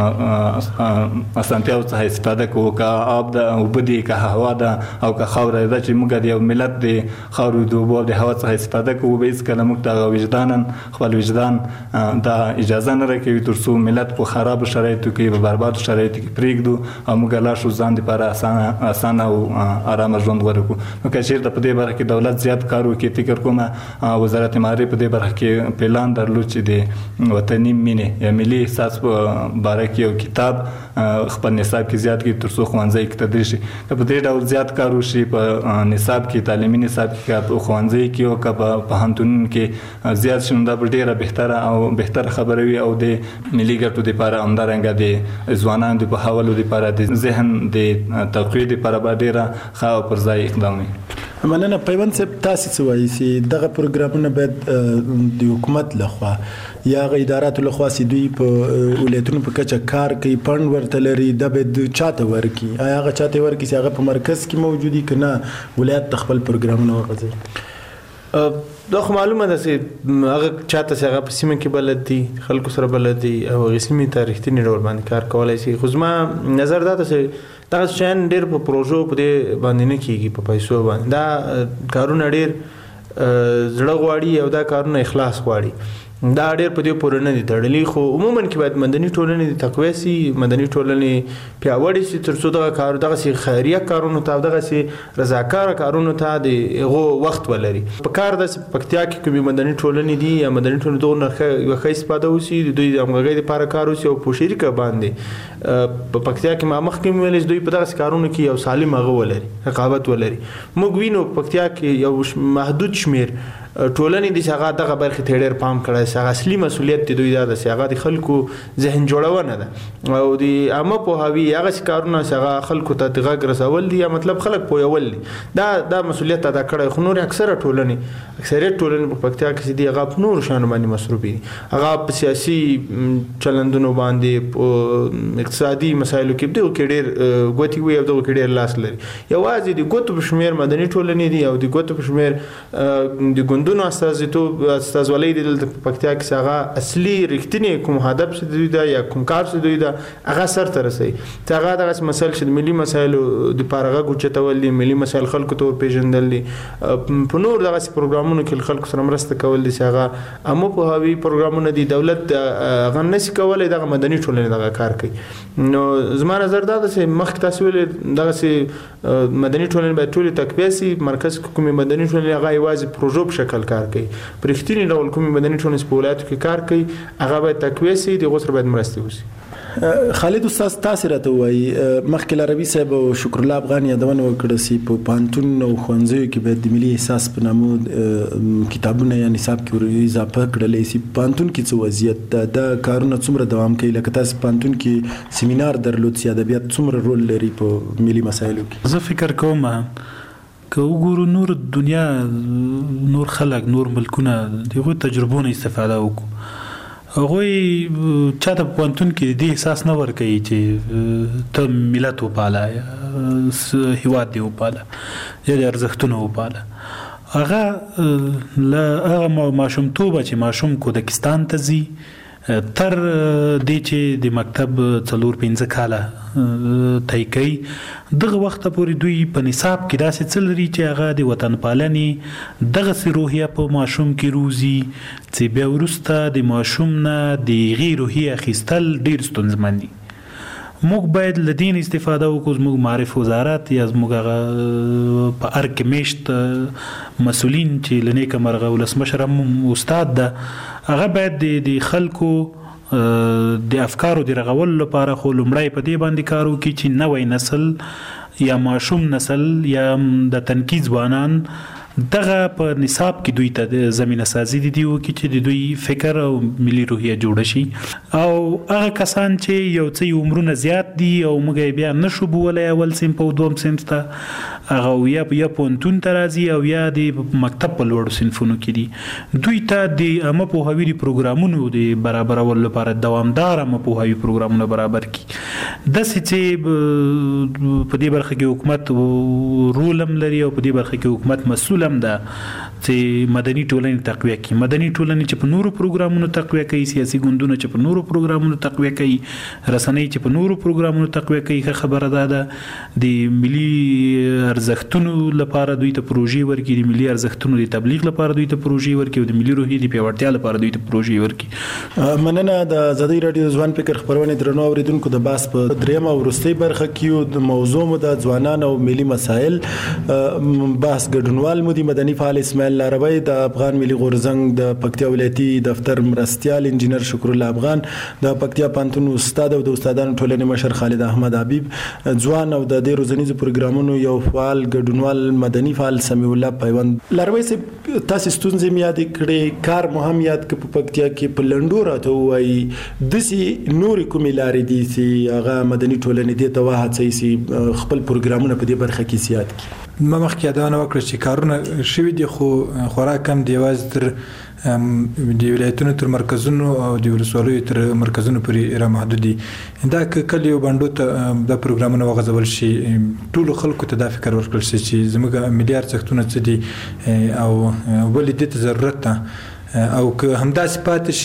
اسانتیاو څخه استفاده کوو که آب ده اوبه دي که هوا ده او که خاوره ده چې موږ د یو ملت د خاورو د اوبو او د هوا څخه استفاده کوو به هېڅکله موږ دغه وجدانا خپل وجدان دا اجازه نه راکوي تر څو ملت په خرابو شرایطو کې په بربادو شرایطو کې پرېږدو او موږ لاړ شو ځان دپاره اسانه او ارامه ژوند غوره کړو. نو که چېرته په دې برخه کې دولت زیات کار وکړي فکر کومه وزارت مالیې په دې برخه کې پلان درلود چې د وطني مینې یا ملي احساس باره کې یو کتاب خپل نصاب کې زیات کړي تر څو ښوونځي کې تدریس شي. که په دې ډول زیات کار وشي په نصاب کې تعلیمي نصاب کې که په ښوونځي کې او که په پوهنتونونو کې زیات شي نو دا به ډېره بهتره او بهتره خبره وي او د ملي ګټو دپاره همدارنګه د ځوانانو د پوهولو دپاره د ذهن د تقویې دپاره به ډېره ښه او پر ځای اقدام وي. مننه. پیوند صاحب تاسو څه وایي چې دغه پروګرامونه باید د حکومت لخوا یا غ اداراتو لخوا چې دوی په ولایتونو په کچه کار کوي پند ورته لري دا باید چاته ورکي آیا هغه چاته ورکي چې هغه په مرکز کې موجودي که نه ولایت ته خپل پروګرامونه وغځوي؟ دا خو معلومه ده چې هغه چاته چې هغه په سیمه کې بلد دي خلکو سره بلد دي او هغې سیمې ته رښتینې ډول باندې کار کولی شي. خو زما نظر دا ده چې دغه شیان ډېر په پروژو په دې باندې نه کېږي په پیسو باندې دا کارونه ډېر زړه غواړي او دا کارونه اخلاص غواړي دا ډېر په دې پورې نه دي تړلي خو عموما کې باید مدني ټولنې د تقویه سي مدني ټولنې پیاوړې سي تر څو دغه کار دغسې خیریه کارونو ته او دغسې رضاکاره کارونو ته د هغو وخت ولري. په کار داسې پکتیا کې کومې مدني ټولنې دي یا مدني ټولنې دغو یوه ښه استفاده وسي د دوی د همغږۍ دپاره کار وسي او په شریکه باندې په پکتیا کې ما مخکې مې ویلې چې دوی په دغسې کارونو کې یو سالم هغه ولري رقابت ولري. موږ وینو پکتیا کې یو محدود شمېر ټولنې دي چې هغه دغه برخې ته ډېر پام کړی چې هغه اصلي مسؤلیت د دوی دا ده چې هغه د خلکو ذهن جوړونه ده او د عامه پوهاوي هغسې کارونه چې هغه خلکو ته د غږ رسول دي یا مطلب خلک پوهول دي دا دا مسؤلیت ادا کړی. خو نور اکثره ټولنې اکثریت ټولنې په پکتیا کې چې دي هغه په نورو شیانو باندې مصروفې دي هغه په سیاسي چلندونو باندې په اقتصادي مسایلو کې دغو کې ډېر ګوتې وي او دغو کې ډېر لاس لري. یوازې د ګوتو په شمېر مدني ټولنې دي او د ګوتو په شمېر د ګوندونو استازیتوب استازولۍ دي دلته په پکتیا کې هغه اصلي رښتینې کوم هدف چې دوی ده یا کوم کار چې دوی ده هغه سرته رسوي چې هغه دغسې مسایل چې د ملي مسایلو دپاره غږ اوچتول دي ملي مسایل خلکو ته ورپېژندل دي په نور دغسې پروګرامونو کې خلکو سره مرسته کول دي چې هغه عامه پوهاوي پروګرامونه دي دولت هغه نشي کولی دغه مدني ټولنې دغه کار کوي. نو زما نظر دا ده چې مخکې تاسو ویلې دغسې مدني ټولنې باید ټولې تقویه سي مرکز کې کومې مدني ټولنې هغه یوازې پروژو په شکل کار کوي په رښتینې ډول کومې مدني ټولنې په ولایتو کې کار کوي هغه باید تقویه سي د هغو سره باید مرستې وشي. خالد استاد تاسو راته وایي مخکې عربي صاحب او شکر الله افغان یادونه وکړه چې په پانتون او خوانځي کې به د ملي احساس په نامو کتابونه یا نصاب کې اضافه کړلې سي پانتون کې څه وضعیت دا کارونه څومره دوام کوي لکه تاسو پانتون کې سیمینار درلود چې ادبیات څومره رول لري په ملي مسایلو کې زه فکر کوم که وګورو نور دنیا نور خلک نور ملکونه دغه تجربو نه استفاده وکړو هغوی چاته په پوهنتون کې دې احساس نه ورکوي چې ته ملت وپاله هیواد دې وپاله یا د ارزښتونه وپاله هغه له هغه ماشومتوبه چې ماشوم کودکستان ته ځي تر دې چې د مکتب څلور پنځه کاله طی کوي دغه وخته پورې دوی په نصاب کې داسې څه لري چې هغه د وطن پالنې دغسې روحیه په ماشوم کې روزي چې بیا وروسته د ماشوم نه د هغې روحیې اخیستل ډېر ستونزمن دي موږ باید له دین استفاده وکړو زموږ معرف وزارت یا زموږ هغه په هر کې میشت مسؤلین چې له نیکه مرغه ولسمشر هم استاد ده هغه باید د خلکو د افکارو د رغولو لپاره خو لومړی په دې باندې کار وکړي چې نوی نسل یا ماشوم نسل یا د تنکي ځوانان دغه په نصاب کې دوی ته زمینه سازي دي وکړي چې د دوی فکر او ملي روحیه جوړه شي او هغه کسان چې یو څه عمرونه زیات دي او موږ بیا نشو بولی اول صنف او دوم صنف ته هغه یا یا پوهنتون ته راځي او یا د مکتب په لوړو صنفونو کې دي دوی ته د عامه پوهاوي پروګرامونو د برابرولو لپاره دوامدار عامه پوهاوي پروګرامونه برابر کړي داسې چې په دې برخه کې حکومت رول هم لري او په دې برخه کې حکومت مسؤل هم ده چې مدني ټولنې تقویه کړي مدني ټولنې چې په نورو پروګرامونو تقویه کوي سیاسي ګوندونه چې په نورو پروګرامونو تقویه کوي رسنۍ چې په نورو پروګرامونو تقویه کوي ښه خبره ده ده د ملي ارزښتونو لپاره دوی ته پروژې ورکړي د ملي ارزښتونو د تبلیغ لپاره دوی ته پروژې ورکړي او د ملي روحیې د پیاوړتیا لپاره دوی ته پروژې ورکړي مننه د آزادۍ راډیو د ځوان فکر خپرونې درنو اوریدونکو د باس په درېیمه او وروستۍ برخه کې د موضوع مو د ځوانان او ملي مسایل بحث ګډونوال مو د مدني فعال اسماعیل لاروی د افغان ملي غورځنګ د پکتیا ولایتي دفتر مرستیال انجینر شکر الله افغان د پکتیا پانتون استاد او د استادانو ټولنې مشر خالد احمد حبیب ځوان او د دې روزنیزو پروګرامونو یو فعال ګډونوال مدني فعال سمیع الله پیوند لاروی سي تاسو ستونزې مې یاد کړې کار مهم یاد ک په پکتیا کې په لندو راته وایي د سي نور کومې لارې دي چې هغه مدني ټولنې دې ته وهڅوي چې خپل پروګرامونه په دې برخه کې زیات کړي ما مخکې یادونه وکړه چې کارونه شوي دي خو خورا کم دی یوازې تر د ولایتونو تر مرکزونو او د ولسوالیو تر مرکزونو پورې را محدود دي دا کله یو بانډو ته د پروګرامونو وغځول شي ټولو خلکو ته دا فکر ورکړل شي چې زموږ ملي ارزښتونه څه دي او ولې دې ته ضرورت ده او که همداسې پاتې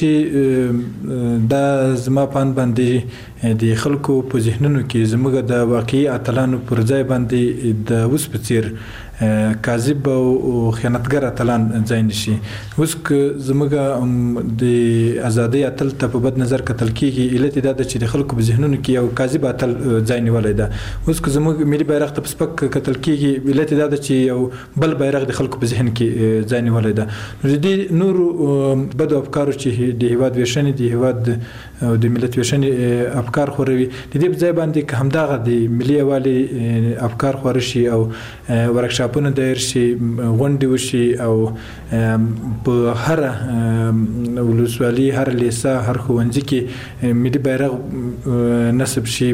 شي دا زما پان باندې د خلکو په ذهنونو کې زموږ د واقعي اتلانو پر ځای باندې د اوس په څیر کاذب او خیانتګر اتلان ځای نشي اوس که زموږ د ازادۍ اتل ته په بد نظر کتل کېږي علت دا ده چې د خلکو په ذهنونو کې یو کاذب اتل ځای نیولی ده اوس که زموږ ملي بیرغ ته په سپک کتل کېږي علت دا ده چې یو بل بیرغ د خلکو په ذهن کې ځای نیولی ده نو د دې نورو بدو افکارو چې د هیواد ویشنې د هیواد او د ملت ویشنې افکار خوروي د دې په ځای باندې که همدغه د ملي یوالي افکار خوره شي او ورکشاپونه دایر شي غونډې وشي او په هر ولسوالي هر لیسه هر ښوونځي کې ملي بیرغ نصب شي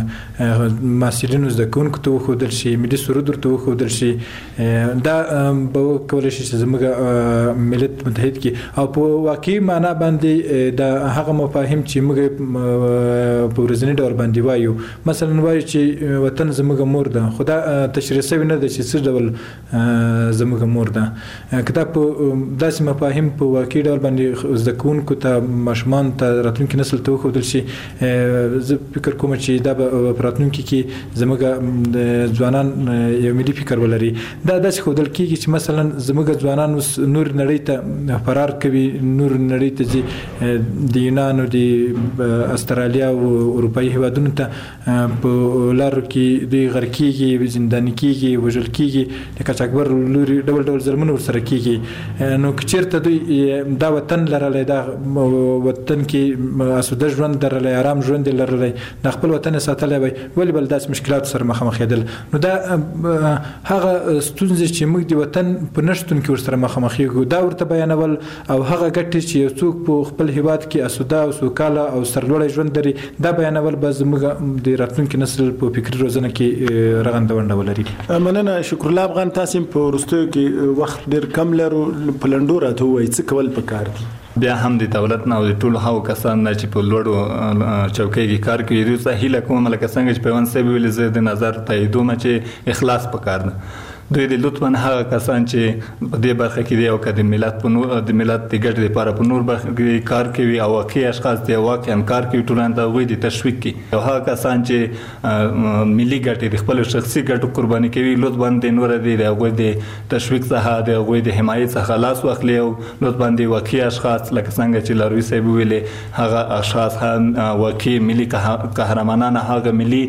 محصلینو زده کوونکو ته وښودل شي ملي سرود ورته وښودل شي دا به کولی شي چې زموږ ملت متحد کړي او په واقعي معنا باندې د هغه مفاهیم چې موږ په ورځني ډول باندې وایو مثلا وایو چې وطن زموږ مور ده خو دا تشریح شوی نه ده چې څه ډول زموږ مور ده که دا په داسې مفاهیم په واقعي ډول باندې زده کوونکو ته ماشومانو ته راتلونکي نسل ته وښودل شي زه فکر کوم چې دا به په راتلونکي کې زموږ ځوانان یو ملي فکر ولري دا داسې ښودل کېږي چې مثلا زموږ ځوانان اوس نور نړۍ ته فرار کوي نور نړۍ ته ځي د یونانو د چې استرالیا او اروپאי هیوادونو ته په لارو کې د غرکیږي زنداني کیږي وژل کیږي د کچاکبر لوري ډول ډول ظلمونه ورسره کیږي نو چیرته دوی دا وطن لرلای دا وطن کې اسوده ژوند لرلای آرام ژوند لرلای د خپل وطن ساتلای وي ولې بل داس مشکلات سره مخامخ کېدل نو دا هغه ستونزې چې موږ د وطن په نشتون کې ورسره مخامخ یو دا ورته بیانول او هغه ګټې چې یو څوک په خپل هیواد کې اسوده او سوکاله او سرلوړی ژوند لري دا بیانول به زموږ د راتلونکي نسل په فکري روزنه کې رغنده ولري. مننه شکر الله افغان تاسو په ورستیو کې وخت ډیر کم لرو په لنډو راته وایي څه کول پکار دي بیا هم د دولت نه او د ټولو هغو کسان نه چې په لوړو چوکۍ کې کار کوي دوی څه هیله کوم لکه څنګه چې پیوند صاحب ویلي زه د نظر تاییدوم چې اخلاص پکار ده دوی د لطفاً هغه کسان چې په دې برخه کې دي او که د ملت په نور د ملت د ګټې لپاره په نور برخه کې کار کوي او واقعي اشخاص دي واقعاً کار کوي ټولنه ته هغوی د تشویق کړي او هغه کسان چې ملي ګټې د خپلو شخصي ګټو قرباني کوي لطفاً د نور دي د هغوی د تشویق څخه د هغوی د حمایت څخه لاس واخلي او لطفاً د واقعي اشخاص لکه څنګه چې لاروي صاحب ویلې هغه اشخاص هم واقعي ملي قهرمانان هغه ملي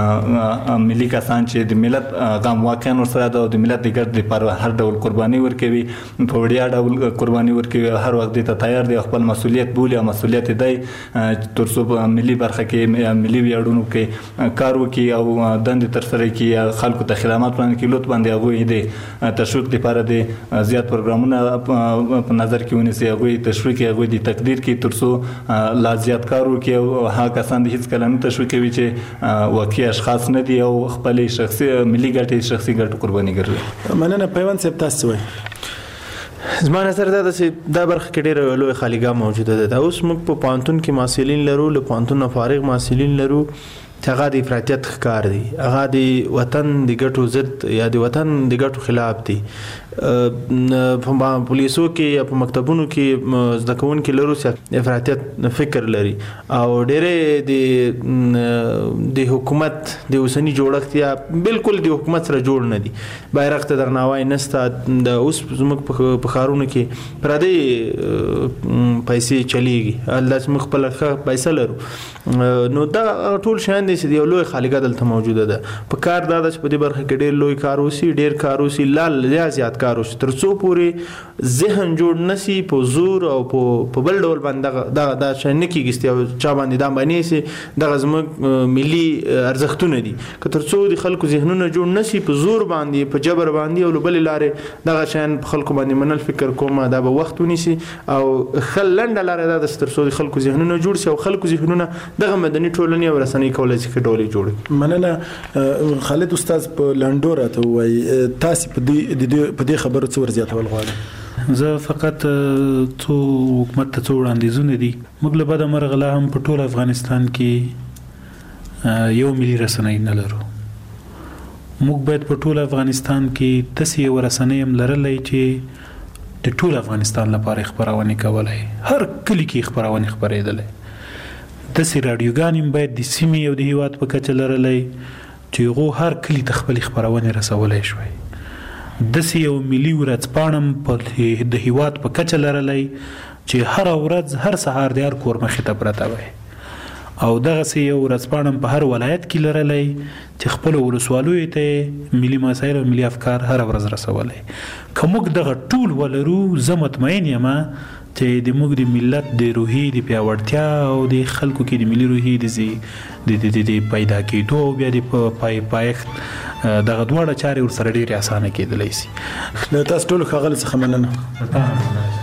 ملي کسان چې د ملت غم واقعاً ورسره ده د ملت د ګټ لپاره هر ډول قرباني ورکوي په وړیا ډول قرباني ورکوي هر وخت ته تیار دي خپل مسؤلیت بولي او مسؤلیت دی تر څو په ملي برخه کې ملي ویاړونو کې کار وکړي او دندې ترسره کړي خلکو ته خدمات وړاندې کړي لطفاً د هغوی د تشویق لپاره د زیات پروګرامونه په نظر کې ونیسي هغوی تشویق هغوی د تقدیر کړي تر څو لا زیات کار وکړي او هغه کسان د هیڅ کله نه تشویق کوي چې واقعي اشخاص نه دي او خپل شخصي ملي ګټې شخصي ګټو قرباني کوي. مننه پیوند صاحب تاسو وایي زما نظر دا چې دا برخه کې ډېره لوی خالیګاه موجوده ده اوس موږ په پوهنتون کې محصلین لرو له پوهنتون نه فارغ محصلین لرو چې هغه د افراطیت ښکار دي هغه د وطن د ګټو ضد یا د وطن د ګټو خلاف دي په پولیسو کې یا په مکتبونو کې زده کوونکي لرو چې افراطیت فکر لري او ډېرې د د حکومت د اوسني جوړښت یا بالکل د حکومت سره جوړ نه دي بیرغ ته درناوی نشته د اوس زموږ په ښارونو کې پردي پیسې چلیږي الله چې موږ خپله ښه پیسه لرو نو دا ټول شیان دي چې یو لوی خالیګاه دلته موجوده ده په کار دا ده چې په دې برخه کې ډېر لوی کار وشي ډېر کار وشي لا زیات کار وشي تر څو پورې ذهن جوړ نشي په زور او په بل ډول باندې دا دا شی نه کېږي او چا باندې دا باندې سي دغه زموږ ملي ارزښتونه دي که تر څو د خلکو ذهنونه جوړ نشي په زور باندې په جبر باندې او بل لارې دغه شیان په خلکو باندې منل فکر کوم دا به وخت ونیسي او خل لنډه لاره ده تر څو د خلکو ذهنونه جوړ شي او خلکو ذهنونه دغه مدني ټولنې او رسنۍ کولای شي ډولې جوړ. مننه خالد استاد په لنډو راته وایي تاسو په دې په دې خبرو څه ورزیاتول غواړئ؟ زه فقط څو حکومت ته څو وړاندیزونه دي موږ له بده مرغه لا هم په ټول افغانستان کې یو ملي رسنۍ نه لرو موږ باید په ټول افغانستان کې داسې یو رسنۍ هم لرلی چې د ټول افغانستان لپاره خپرونې کولای هر کلي کې خپرونې خپرېدلی داسې راډیوګانې هم باید د سیمې او د هیواد په کچه لرلی چې هغو هر کلي ته خپلې خپرونې رسولی شوی داسې یو ملي ورځپاڼه هم په د هیواد په کچه لرلی چې هره ورځ هر سهار د هر کور مخې ته پرته وی او دغسې یو ورځپاڼه هم په هر ولایت کې لرلی چې خپلو ولسوالیو ته ملي مسایل او ملي افکار هره ورځ رسولی که موږ دغه ټول ولرو زه مطمئن یم چې د موږ د ملت د روحي د پیاوړتیا او د خلکو کې د ملي روحي د د پیدا کېدو او بیا د پای پایښت دغه دواړه چارې ورسره ډېرې اسانه کېدلی شي. له تاسو ټولو ښاغلي څخه مننه.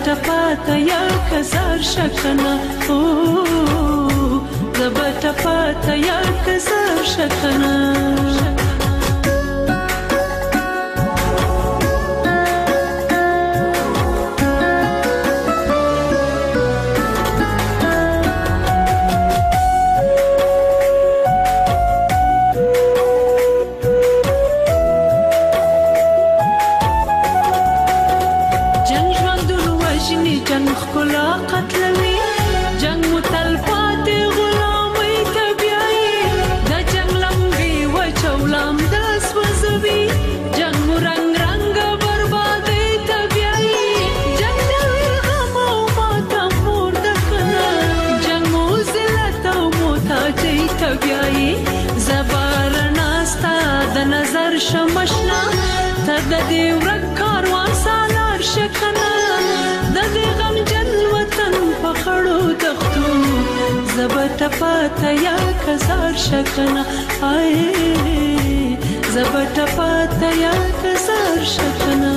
زبټپاته یا کزار شکنه او زبټپاته یا کزار شکنه شمشنا ته د دې ورک کاروان سالار شکنه د دې غم جن وطن په خړو دښتو زبټپاته یا کزار شکنه آی زبټپاته یا کزار شکنه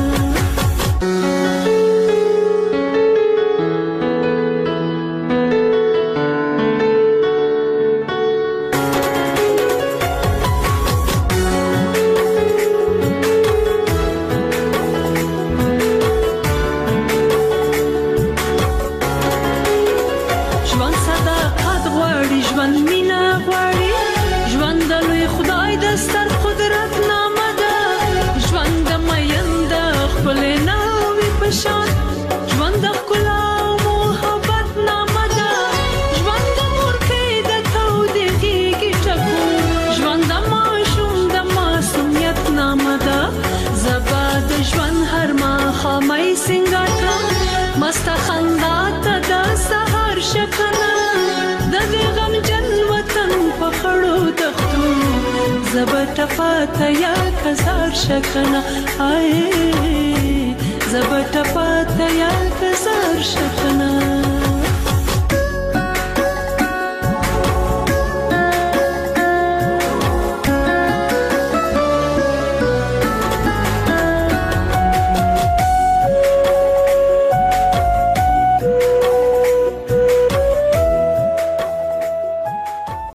زبټپاته یا کزار شکنه آی زبټپاته یا کزار شکنه